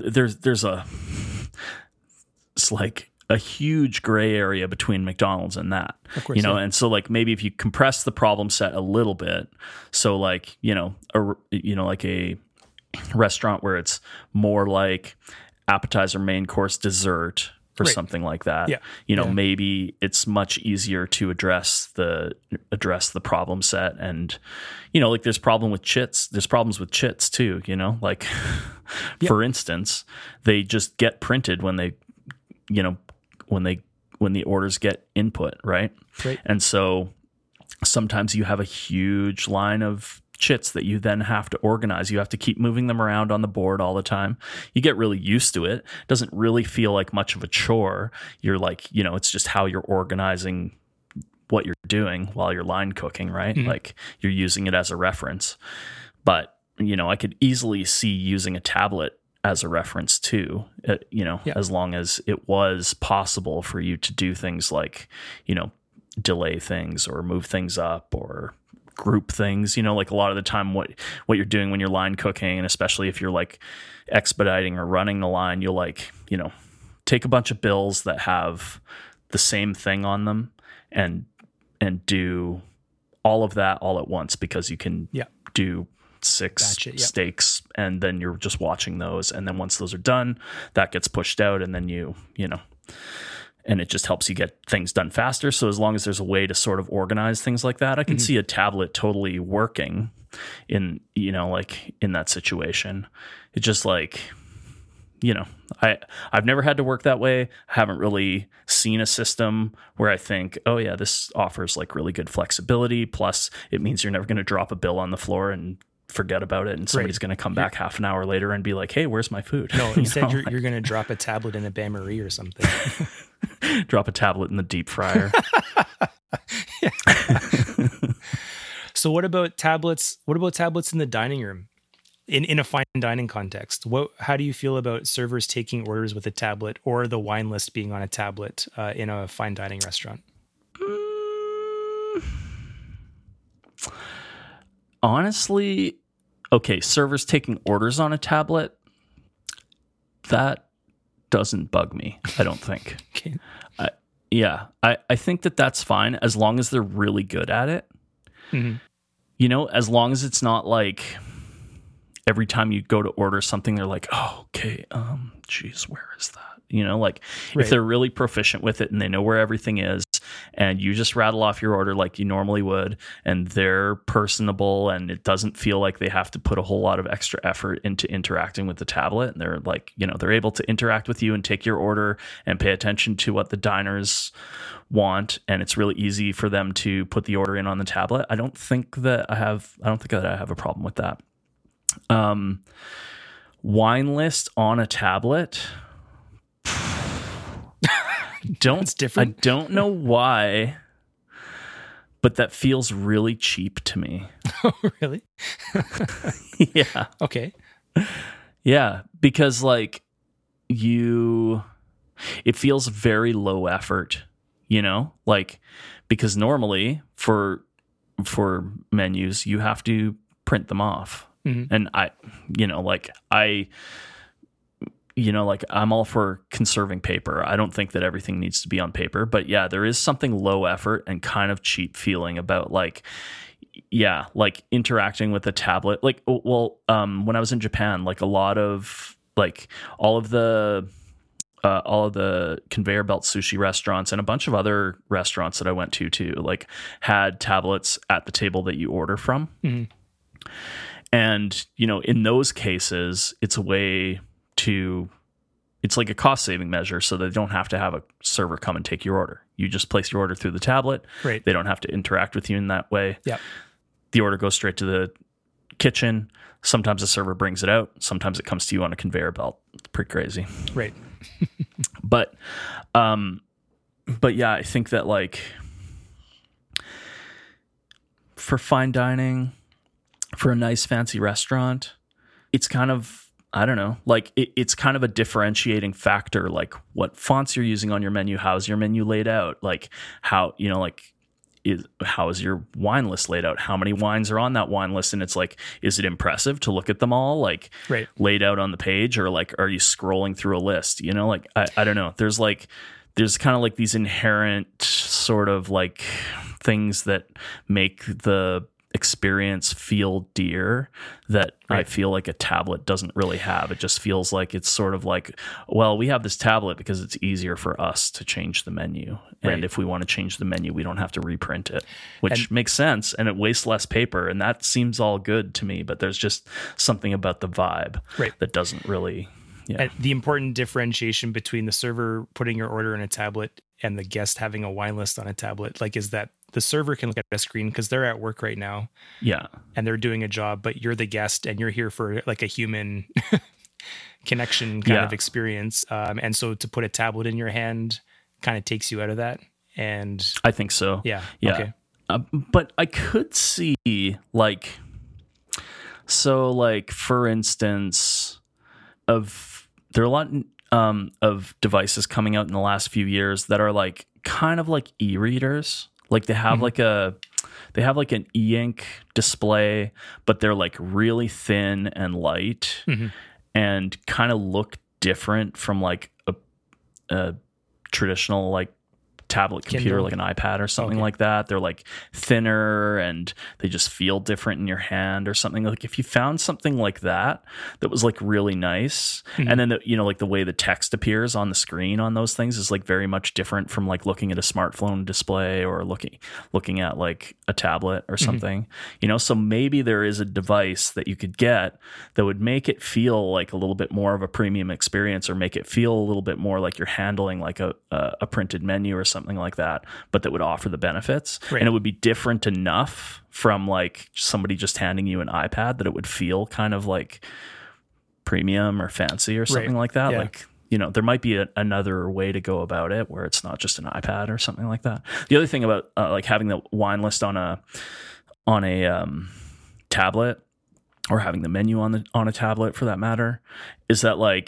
it's like a huge gray area between McDonald's and that, of course, and so like maybe if you compress the problem set a little bit, so like, like a restaurant where it's more like appetizer, main course, dessert, or something like that. Maybe it's much easier to address the problem set. And, like there's problems with chits too, like for instance, they just get printed when they, when the orders get input, right? And so sometimes you have a huge line of chits that you then have to organize. You have to keep moving them around on the board all the time. You get really used to it. It doesn't really feel like much of a chore. You're like, it's just how you're organizing what you're doing while you're line cooking, right? Mm-hmm. Like you're using it as a reference. But, I could easily see using a tablet as a reference too, as long as it was possible for you to do things like, delay things or move things up or group things, like a lot of the time what you're doing when you're line cooking, and especially if you're like expediting or running the line, you'll like, take a bunch of bills that have the same thing on them and do all of that all at once, because you can do 6 steaks and then you're just watching those. And then once those are done, that gets pushed out, and then and it just helps you get things done faster. So as long as there's a way to sort of organize things like that, I can see a tablet totally working in, like in that situation. It's just like, I've never had to work that way. I haven't really seen a system where I think, oh yeah, this offers like really good flexibility. Plus it means you're never going to drop a bill on the floor and forget about it, and somebody's going to come back half an hour later and be like, hey, where's my food? No, instead you're going to drop a tablet in a bain-marie or something. Drop a tablet in the deep fryer. So what about tablets? What about tablets in the dining room? In a fine dining context, how do you feel about servers taking orders with a tablet, or the wine list being on a tablet in a fine dining restaurant? Honestly, okay, servers taking orders on a tablet, that doesn't bug me, I don't think. Okay. I think that's fine as long as they're really good at it. Mm-hmm. As long as it's not like every time you go to order something, they're like, oh, okay, geez, where is that? If they're really proficient with it and they know where everything is, and you just rattle off your order like you normally would, and they're personable, and it doesn't feel like they have to put a whole lot of extra effort into interacting with the tablet, and they're like, they're able to interact with you and take your order and pay attention to what the diners want, and it's really easy for them to put the order in on the tablet. I don't think that I have a problem with that. Wine list on a tablet. It's different. I don't know why, but that feels really cheap to me. Oh, really? Yeah. Okay. Yeah, because like it feels very low effort, like, because normally for menus you have to print them off. Mm-hmm. And I'm all for conserving paper. I don't think that everything needs to be on paper, but yeah, there is something low effort and kind of cheap feeling about like interacting with a tablet. Like, when I was in Japan, like a lot of like all of the conveyor belt sushi restaurants and a bunch of other restaurants that I went to too, like had tablets at the table that you order from. Mm-hmm. And, in those cases, it's a way it's like a cost saving measure, so they don't have to have a server come and take your order. You just place your order through the tablet. Right. They don't have to interact with you in that way. Yeah. The order goes straight to the kitchen. Sometimes a server brings it out. Sometimes it comes to you on a conveyor belt. It's pretty crazy. Right. But yeah, I think that like for fine dining, for a nice fancy restaurant, it's kind of, I don't know, like it's kind of a differentiating factor, like what fonts you're using on your menu, how's your menu laid out, like how, you know, like how is your wine list laid out, how many wines are on that wine list, and it's like, is it impressive to look at them all like right. laid out on the page, or like are you scrolling through a list, you know, like I don't know, there's kind of like these inherent sort of like things that make the experience feel dear that right. I feel like a tablet doesn't really have. It just feels like it's sort of like, well, we have this tablet because it's easier for us to change the menu. And right. if we want to change the menu, we don't have to reprint it, which makes sense. And it wastes less paper. And that seems all good to me. But there's just something about the vibe right. that doesn't really... Yeah. The important differentiation between the server putting your order in a tablet and the guest having a wine list on a tablet, like, is that the server can look at a screen because they're at work right now. Yeah. And they're doing a job, but you're the guest and you're here for like a human connection kind of experience. And so to put a tablet in your hand kind of takes you out of that. And I think so. Yeah. Yeah. Okay. But I could see like, so like, for instance, there are a lot of devices coming out in the last few years that are like kind of like e-readers. Like they have mm-hmm. like an e-ink display, but they're like really thin and light mm-hmm. and kind of look different from like a traditional like tablet computer, Kindle. Like an iPad or something like that. They're like thinner and they just feel different in your hand or something. Like if you found something like that was like really nice, mm-hmm. and then you know, like the way the text appears on the screen on those things is like very much different from like looking at a smartphone display or looking at like a tablet or something, mm-hmm. you know. So maybe there is a device that you could get that would make it feel like a little bit more of a premium experience, or make it feel a little bit more like you're handling like a printed menu or something like that, but that would offer the benefits. Right. And it would be different enough from like somebody just handing you an iPad that it would feel kind of like premium or fancy or something right. like that. Yeah. Like, you know, there might be another way to go about it where it's not just an iPad or something like that. The other thing about like having the wine list on a tablet, or having the menu on a tablet for that matter, is that like,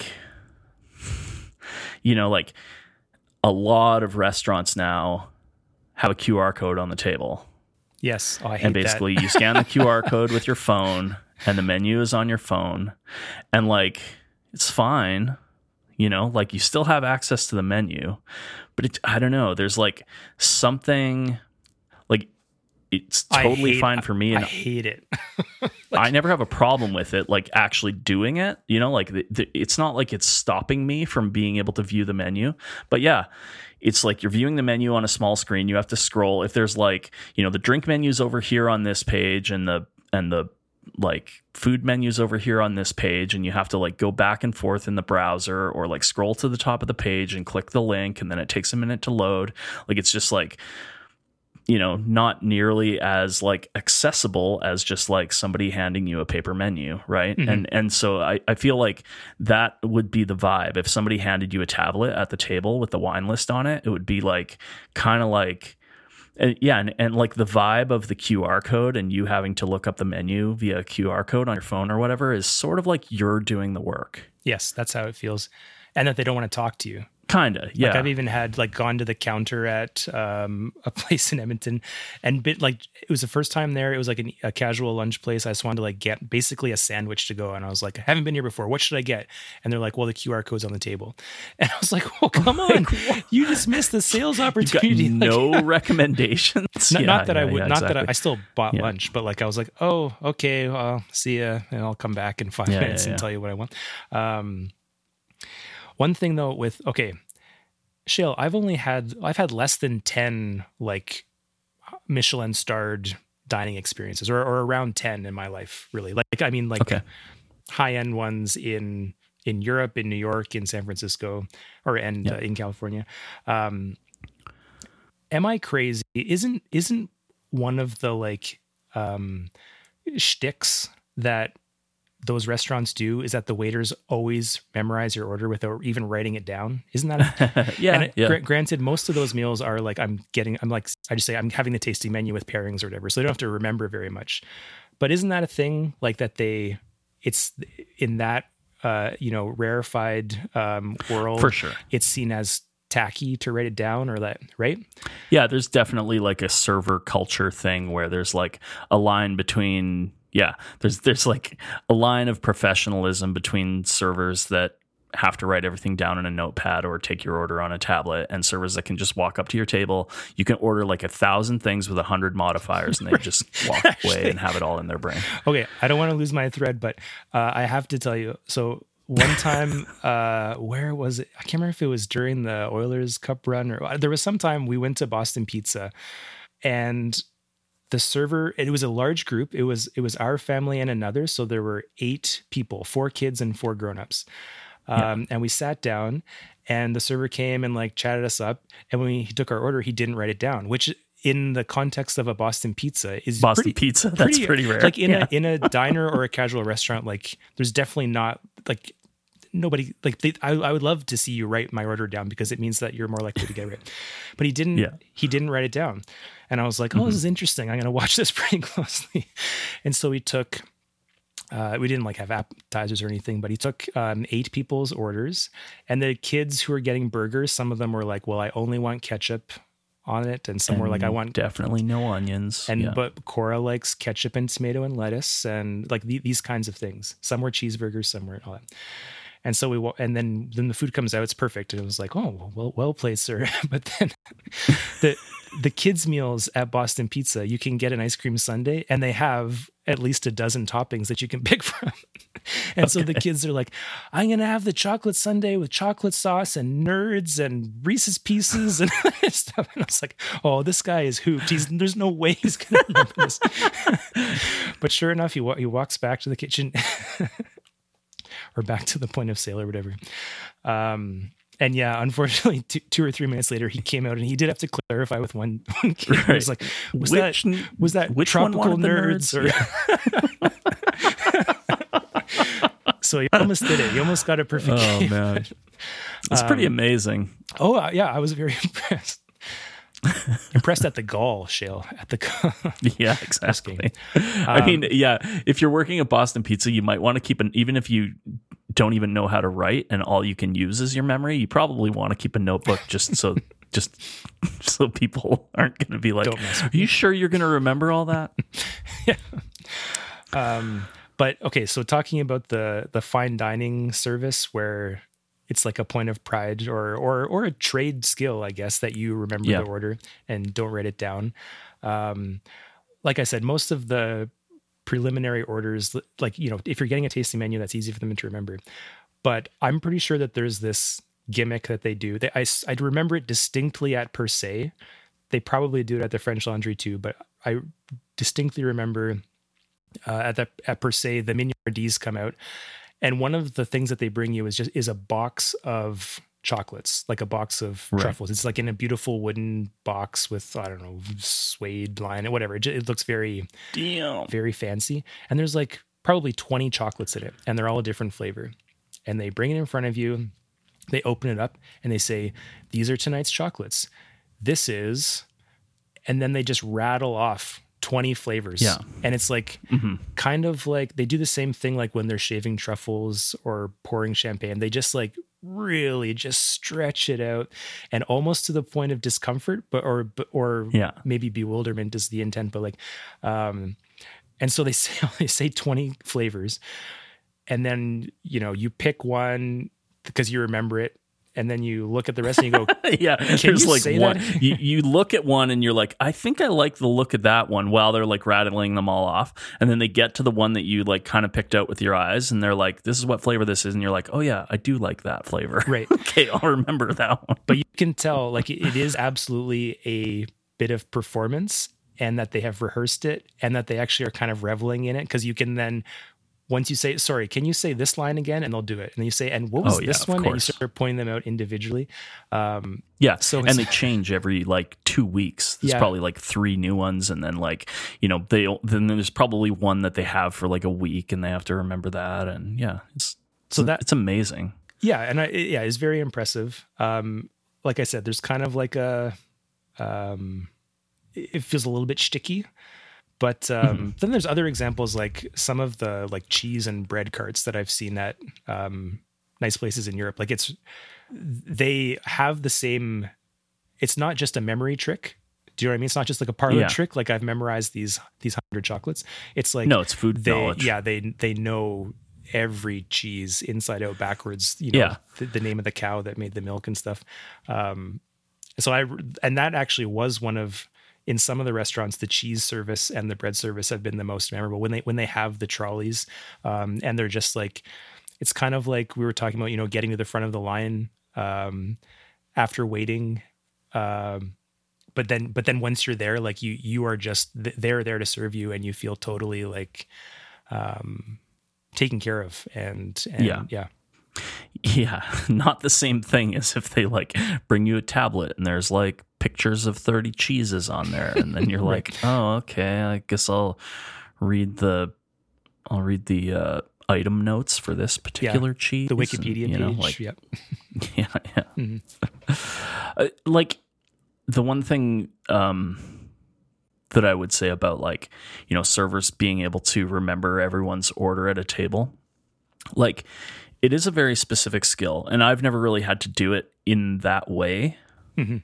you know, like a lot of restaurants now have a QR code on the table. Yes. Oh, I hate and basically that. You scan the QR code with your phone and the menu is on your phone, and like, it's fine. You know, like you still have access to the menu, but I don't know. There's like something like, it's totally fine for me. And I hate it. I never have a problem with it, like actually doing it, you know, like it's not like it's stopping me from being able to view the menu. But yeah, it's like you're viewing the menu on a small screen. You have to scroll. If there's like, you know, the drink menu's over here on this page, and the like food menus over here on this page, and you have to like go back and forth in the browser, or like scroll to the top of the page and click the link, and then it takes a minute to load. Like, it's just like, you know, not nearly as like accessible as just like somebody handing you a paper menu, right? Mm-hmm. And so I feel like that would be the vibe. If somebody handed you a tablet at the table with the wine list on it, it would be like kind of like, and like the vibe of the QR code and you having to look up the menu via QR code on your phone or whatever is sort of like you're doing the work. Yes, that's how it feels. And that they don't want to talk to you. Kinda, yeah. Like I've even had like gone to the counter at a place in Edmonton, and like it was the first time there. It was like a casual lunch place. I just wanted to like get basically a sandwich to go, and I was like, I haven't been here before. What should I get? And they're like, well, the QR code's on the table, and I was like, well, come on, you just missed the sales opportunity. You got no recommendations. Not that I still bought lunch, but like I was like, oh, okay, well, see ya, and I'll come back in 5 minutes and tell you what I want. One thing though Shale, I've had less than 10 like Michelin starred dining experiences, or around 10 in my life, really. Like, I mean, like high end ones in Europe, in New York, in San Francisco, in California. Am I crazy? Isn't one of the like shticks that those restaurants do is that the waiters always memorize your order without even writing it down. Isn't that? Granted, most of those meals are like I just say I'm having the tasting menu with pairings or whatever, so they don't have to remember very much. But isn't that a thing like that? It's in that rarefied world for sure. It's seen as tacky to write it down, or that, right? Yeah, there's definitely like a server culture thing where there's like a line between. Yeah, there's like a line of professionalism between servers that have to write everything down in a notepad or take your order on a tablet, and servers that can just walk up to your table. You can order like 1,000 things with 100 modifiers, and they just walk away and have it all in their brain. Okay, I don't want to lose my thread, but I have to tell you. So one time, where was it? I can't remember if it was during the Oilers Cup run, or there was some time we went to Boston Pizza, and the server, it was a large group. It was our family and another. So there were 8 people, 4 kids and 4 grownups. And we sat down, and the server came and like chatted us up. And when he took our order, he didn't write it down, which in the context of a Boston Pizza is pizza. That's pretty rare. Like in a diner or a casual restaurant, like there's definitely not like nobody like I would love to see you write my order down because it means that you're more likely to get it right. But he didn't write it down. And I was like, oh, this is interesting. I'm going to watch this pretty closely. And so we took, we didn't like have appetizers or anything, but he took 8 people's orders, and the kids who were getting burgers, some of them were like, well, I only want ketchup on it. And some were like, I want definitely no onions. But Cora likes ketchup and tomato and lettuce and like these kinds of things. Some were cheeseburgers, some were all that. And so then the food comes out, it's perfect. And it was like, oh, well played, sir. But then the kids' meals at Boston Pizza, you can get an ice cream sundae, and they have at least a dozen toppings that you can pick from. And so the kids are like, I'm going to have the chocolate sundae with chocolate sauce and Nerds and Reese's Pieces and stuff. And I was like, oh, this guy is hooped. There's no way he's going to remember this. But sure enough, he walks back to the kitchen or back to the point of sale or whatever. And yeah, unfortunately, 2 or 3 minutes later, he came out and he did have to clarify with one kid. Right. He was like, was that which tropical Nerds? Or... So he almost did it. He almost got it perfect. Oh, man. It's pretty amazing. Oh, yeah. I was very impressed. Impressed at the gall, Shale. At the yeah, exactly. I mean, yeah, if you're working at Boston Pizza, you might want to keep even if you don't even know how to write and all you can use is your memory, you probably want to keep a notebook just so people aren't going to be like, are you sure you're going to remember all that? Yeah. But okay, so talking about the fine dining service where it's like a point of pride or a trade skill, I guess, that you remember the order and don't write it down. Like I said, most of the preliminary orders, like, you know, if you're getting a tasting menu, that's easy for them to remember. But I'm pretty sure that there's this gimmick that they do. I'd remember it distinctly at Per Se. They probably do it at the French Laundry too, but I distinctly remember at Per Se, the Mignardises come out. And one of the things that they bring you is a box of chocolates, like a box of truffles. It's like in a beautiful wooden box with, I don't know, suede line or whatever. It looks very, very fancy. And there's like probably 20 chocolates in it, and they're all a different flavor. And they bring it in front of you. They open it up and they say, these are tonight's chocolates. This is, and then they just rattle off 20 flavors. Yeah. And it's like kind of like they do the same thing like when they're shaving truffles or pouring champagne. They just like really just stretch it out and almost to the point of discomfort, or maybe bewilderment is the intent, but like and so they say 20 flavors, and then, you know, you pick one because you remember it. And then you look at the rest and you go, yeah, there's like one. You look at one and you're like, I think I like the look of that one, while they're like rattling them all off. And then they get to the one that you like kind of picked out with your eyes, and they're like, this is what flavor this is. And you're like, oh yeah, I do like that flavor. Right. Okay, I'll remember that one. But you can tell like it is absolutely a bit of performance, and that they have rehearsed it, and that they actually are kind of reveling in it, because you can then once you say, sorry, can you say this line again? And they'll do it. And then you say, and what was this one? And you start pointing them out individually. So and they change every like 2 weeks. There's probably like 3 new ones. And then like, then there's probably one that they have for like a week and they have to remember that. And it's amazing. Yeah. And it's very impressive. Like I said, there's kind of like it feels a little bit shticky. But then there's other examples, like some of the like cheese and bread carts that I've seen at nice places in Europe. Like they have the same. It's not just a memory trick. Do you know what I mean? It's not just like a parlor trick. Like I've memorized these 100 chocolates. It's like no, it's food knowledge. Yeah, they know every cheese inside out, backwards. The name of the cow that made the milk and stuff. And that actually was one of. In some of the restaurants, the cheese service and the bread service have been the most memorable when they have the trolleys, and they're just like, it's kind of like we were talking about, getting to the front of the line after waiting, but then once you're there, like you are just they're there to serve you, and you feel totally like taken care of, and yeah. Yeah, not the same thing as if they like bring you a tablet and there's like pictures of 30 cheeses on there, and then you're like, oh, okay, I guess I'll read the item notes for this particular cheese, the Wikipedia page. Like, yep. Yeah. Mm-hmm. Like the one thing that I would say about like servers being able to remember everyone's order at a table, like. It is a very specific skill, and I've never really had to do it in that way. Mm-hmm.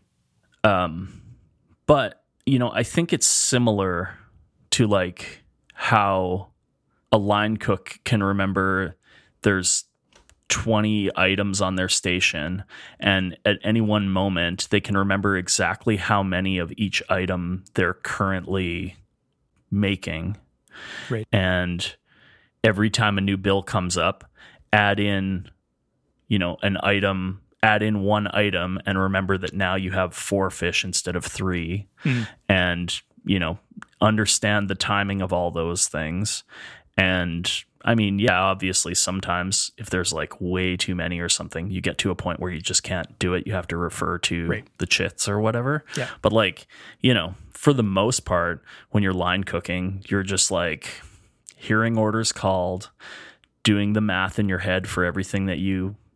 But, I think it's similar to like how a line cook can remember there's 20 items on their station, and at any one moment, they can remember exactly how many of each item they're currently making. Right. And every time a new bill comes up, add in, add in one item and remember that now you have 4 fish instead of 3 and, understand the timing of all those things. And I mean, yeah, obviously sometimes if there's like way too many or something, you get to a point where you just can't do it. You have to refer to the chits or whatever. Yeah. But like, for the most part, when you're line cooking, you're just like hearing orders called, doing the math in your head for everything that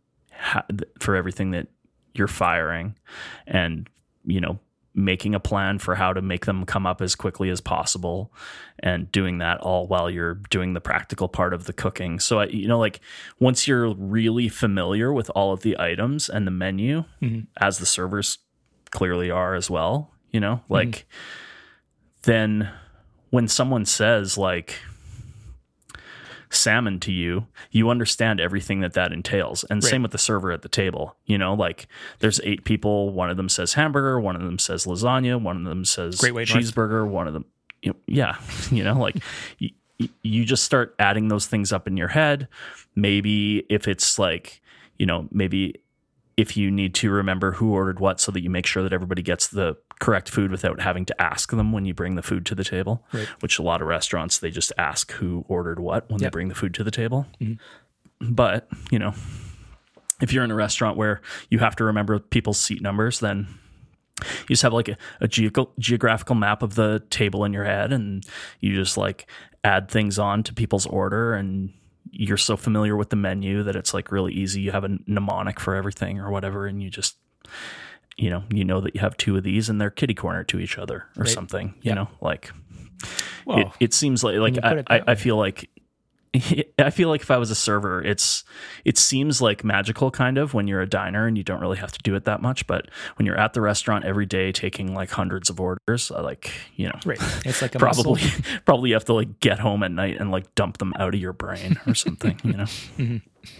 you're firing, and making a plan for how to make them come up as quickly as possible, and doing that all while you're doing the practical part of the cooking. So like once you're really familiar with all of the items and the menu, as the servers clearly are as well, like then when someone says like salmon to you, you understand everything that entails. And same with the server at the table, like there's 8 people, one of them says hamburger, one of them says lasagna, one of them says cheeseburger, one of them, like you just start adding those things up in your head. Maybe if it's like, maybe if you need to remember who ordered what so that you make sure that everybody gets the correct food without having to ask them when you bring the food to the table, which a lot of restaurants, they just ask who ordered what when they bring the food to the table. Mm-hmm. But, if you're in a restaurant where you have to remember people's seat numbers, then you just have like a geographical map of the table in your head, and you just like add things on to people's order, and you're so familiar with the menu that it's like really easy. You have a mnemonic for everything or whatever, and you just, you know that you have 2 of these and they're kitty corner to each other or something, like well, it seems like I feel like if I was a server, it seems like magical kind of when you're a diner and you don't really have to do it that much. But when you're at the restaurant every day taking like hundreds of orders, it's like a probably you have to like get home at night and like dump them out of your brain or something, Mm-hmm.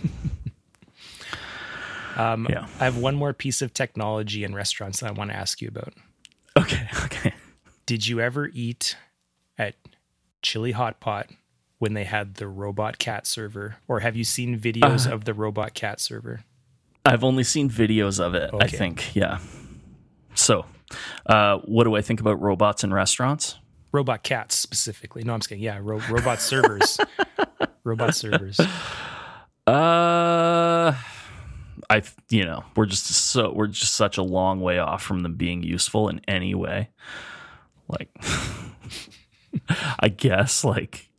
I have one more piece of technology in restaurants that I want to ask you about. Okay. Did you ever eat at Chili Hot Pot when they had the robot cat server, or have you seen videos of the robot cat server? I've only seen videos of it, okay. I think. Yeah. So, what do I think about robots in restaurants? Robot cats specifically. No, I'm just kidding. Yeah. Robot servers. Robot servers. We're just such a long way off from them being useful in any way. Like, I guess, like,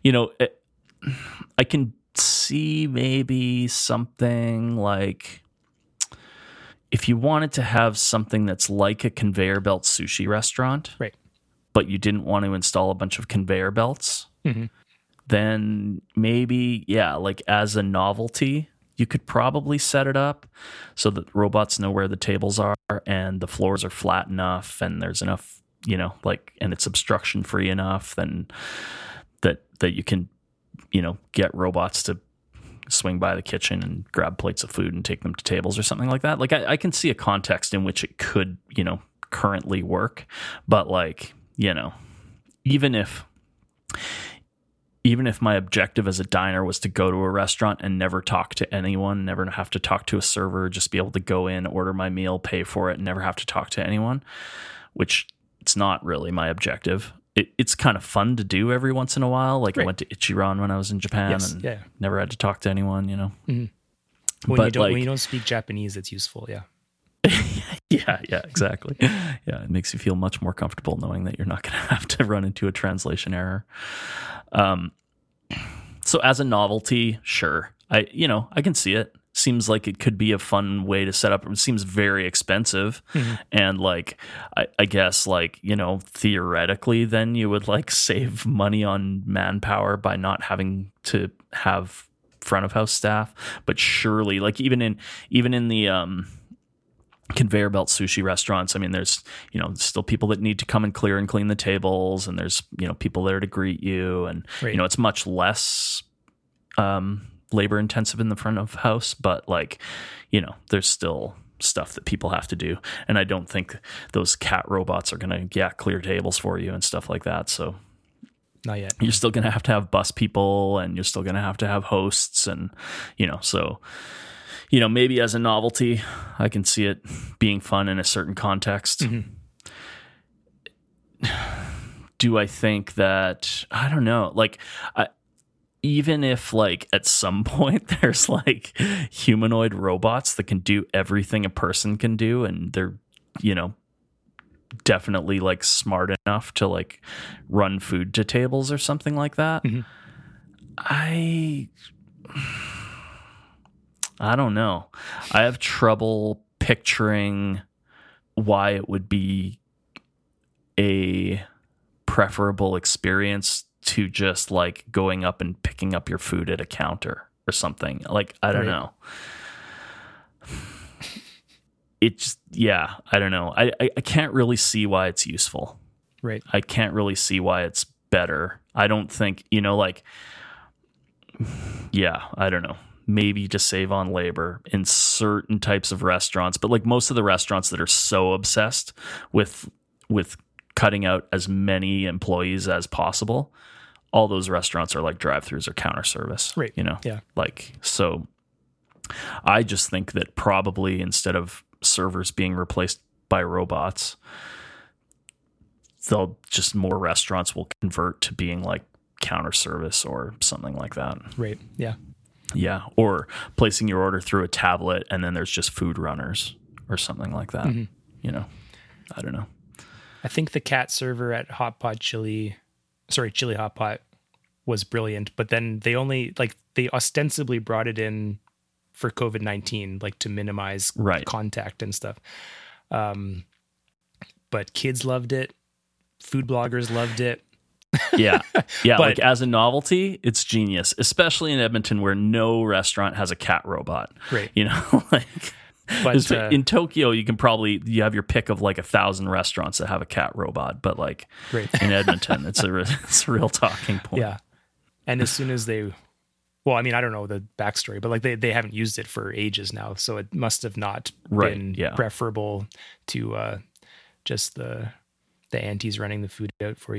I can see maybe something like if you wanted to have something that's like a conveyor belt sushi restaurant, right? But you didn't want to install a bunch of conveyor belts, then maybe, like as a novelty, you could probably set it up so that robots know where the tables are and the floors are flat enough and there's enough, and it's obstruction free enough then that you can, get robots to swing by the kitchen and grab plates of food and take them to tables or something like that. Like I can see a context in which it could, currently work, but like, even if my objective as a diner was to go to a restaurant and never talk to anyone, never have to talk to a server, just be able to go in, order my meal, pay for it, and never have to talk to anyone, which it's not really my objective. It's kind of fun to do every once in a while. Like I went to Ichiran when I was in Japan and never had to talk to anyone, Mm-hmm. When you don't speak Japanese, it's useful. Yeah. Yeah, exactly. Yeah, it makes you feel much more comfortable knowing that you're not going to have to run into a translation error. So as a novelty, sure. I can see it. Seems like it could be a fun way to set up. It seems very expensive. And like, I guess like, theoretically then you would like save money on manpower by not having to have front of house staff. But surely like even in the, conveyor belt sushi restaurants, I mean, there's, still people that need to come and clear and clean the tables, and there's, people there to greet you, and, it's much less labor intensive in the front of house, but like, there's still stuff that people have to do. And I don't think those cat robots are going to, clear tables for you and stuff like that. So not yet. You're still going to have bus people, and you're still going to have hosts, and, so maybe as a novelty, I can see it being fun in a certain context. Do I think that, I don't know, like, even if like at some point there's like humanoid robots that can do everything a person can do, and they're, definitely like smart enough to like run food to tables or something like that. I don't know. I have trouble picturing why it would be a preferable experience to just like going up and picking up your food at a counter or something. Like, I don't know. It's, I don't know. I can't really see why it's useful. Right. I can't really see why it's better. I don't think, I don't know. Maybe to save on labor in certain types of restaurants, but like most of the restaurants that are so obsessed with cutting out as many employees as possible, all those restaurants are like drive-throughs or counter service, right? Like, so I just think that probably instead of servers being replaced by robots, more restaurants will convert to being like counter service or something like that. Right. Yeah. Yeah, or placing your order through a tablet and then there's just food runners or something like that. I don't know. I think the cat server at Chili Hot Pot was brilliant, but then they ostensibly brought it in for COVID-19, like to minimize contact and stuff. But kids loved it. Food bloggers loved it. Yeah. But, like as a novelty, it's genius, especially in Edmonton where no restaurant has a cat robot. Right. But in Tokyo, you have your pick of like 1,000 restaurants that have a cat robot, but like in Edmonton, it's a real talking point. Yeah. And as soon as I don't know the backstory, but like they haven't used it for ages now. So it must have not been preferable to just the aunties running the food out for you.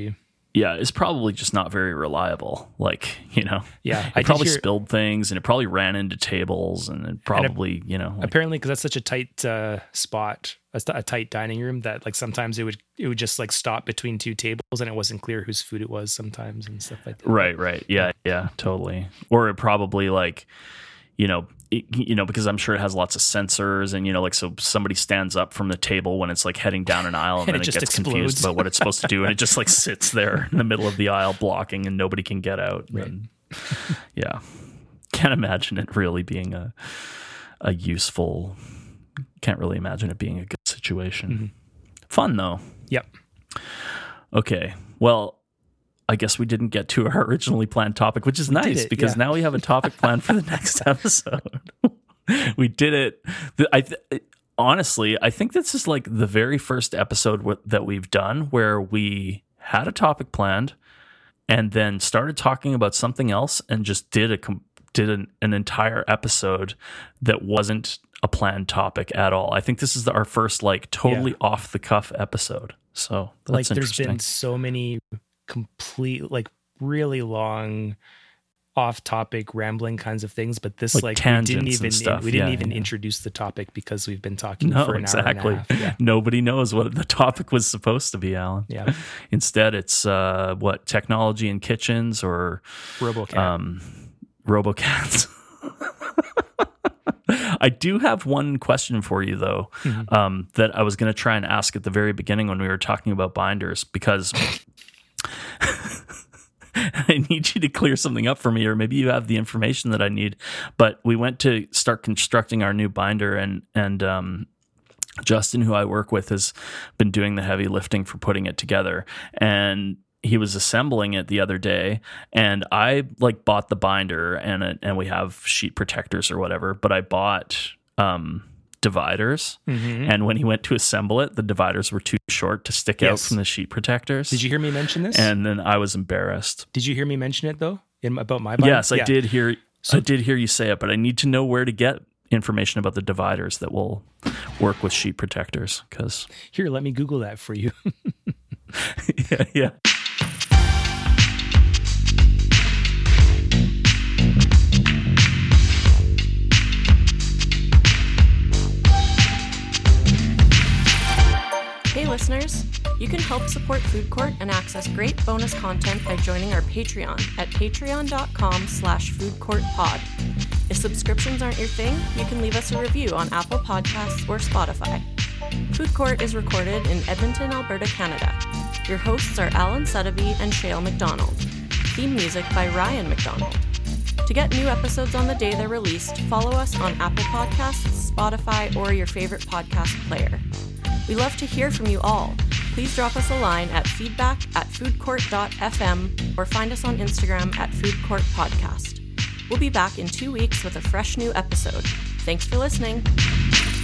yeah, is probably just not very reliable. Like, Yeah, it probably spilled things, and it probably ran into tables, and it probably, apparently, because that's such a tight spot, a tight dining room, that like sometimes it would just like stop between two tables, and it wasn't clear whose food it was sometimes and stuff like that. Right. Yeah, totally. Or it probably like, because I'm sure it has lots of sensors, and like, so somebody stands up from the table when it's like heading down an aisle, and then it gets explodes. Confused about what it's supposed to do, and it just like sits there in the middle of the aisle blocking, and nobody can get out. Right. And, yeah, can't imagine it really being a useful. Can't really imagine it being a good situation. Mm-hmm. Fun though. Yep. Okay. Well, I guess we didn't get to our originally planned topic, which is nice because now we have a topic planned for the next episode. We did it. Honestly, I think this is like the very first episode that we've done where we had a topic planned and then started talking about something else and just did an entire episode that wasn't a planned topic at all. I think this is our first like totally off the cuff episode. So that's like there's interesting. been so many complete, like really long off topic rambling kinds of things, but this like we didn't even introduce the topic because we've been talking for an hour and a half. Yeah. Nobody knows what the topic was supposed to be, Alan. Yeah. Instead it's technology in kitchens or RoboCats. I do have one question for you, though, that I was going to try and ask at the very beginning when we were talking about binders, because I need you to clear something up for me, or maybe you have the information that I need. But we went to start constructing our new binder, and Justin, who I work with, has been doing the heavy lifting for putting it together. And he was assembling it the other day, and I like bought the binder and we have sheet protectors or whatever, but I bought dividers. Mm-hmm. And when he went to assemble it, the dividers were too short to stick out from the sheet protectors. Did you hear me mention this? And then I was embarrassed. Did you hear me mention it though? About my binder? Yes, I did hear. I did hear you say it, but I need to know where to get information about the dividers that will work with sheet protectors. Because here, let me Google that for you. Yeah. Hey listeners, you can help support Food Court and access great bonus content by joining our Patreon at patreon.com/foodcourtpod. If subscriptions aren't your thing, you can leave us a review on Apple Podcasts or Spotify. Food Court is recorded in Edmonton, Alberta, Canada. Your hosts are Alan Suddaby and Shale McDonald. Theme music by Ryan McDonald. To get new episodes on the day they're released, follow us on Apple Podcasts, Spotify, or your favorite podcast player. We love to hear from you all. Please drop us a line at feedback@foodcourt.fm or find us on Instagram at foodcourtpodcast. We'll be back in 2 weeks with a fresh new episode. Thanks for listening.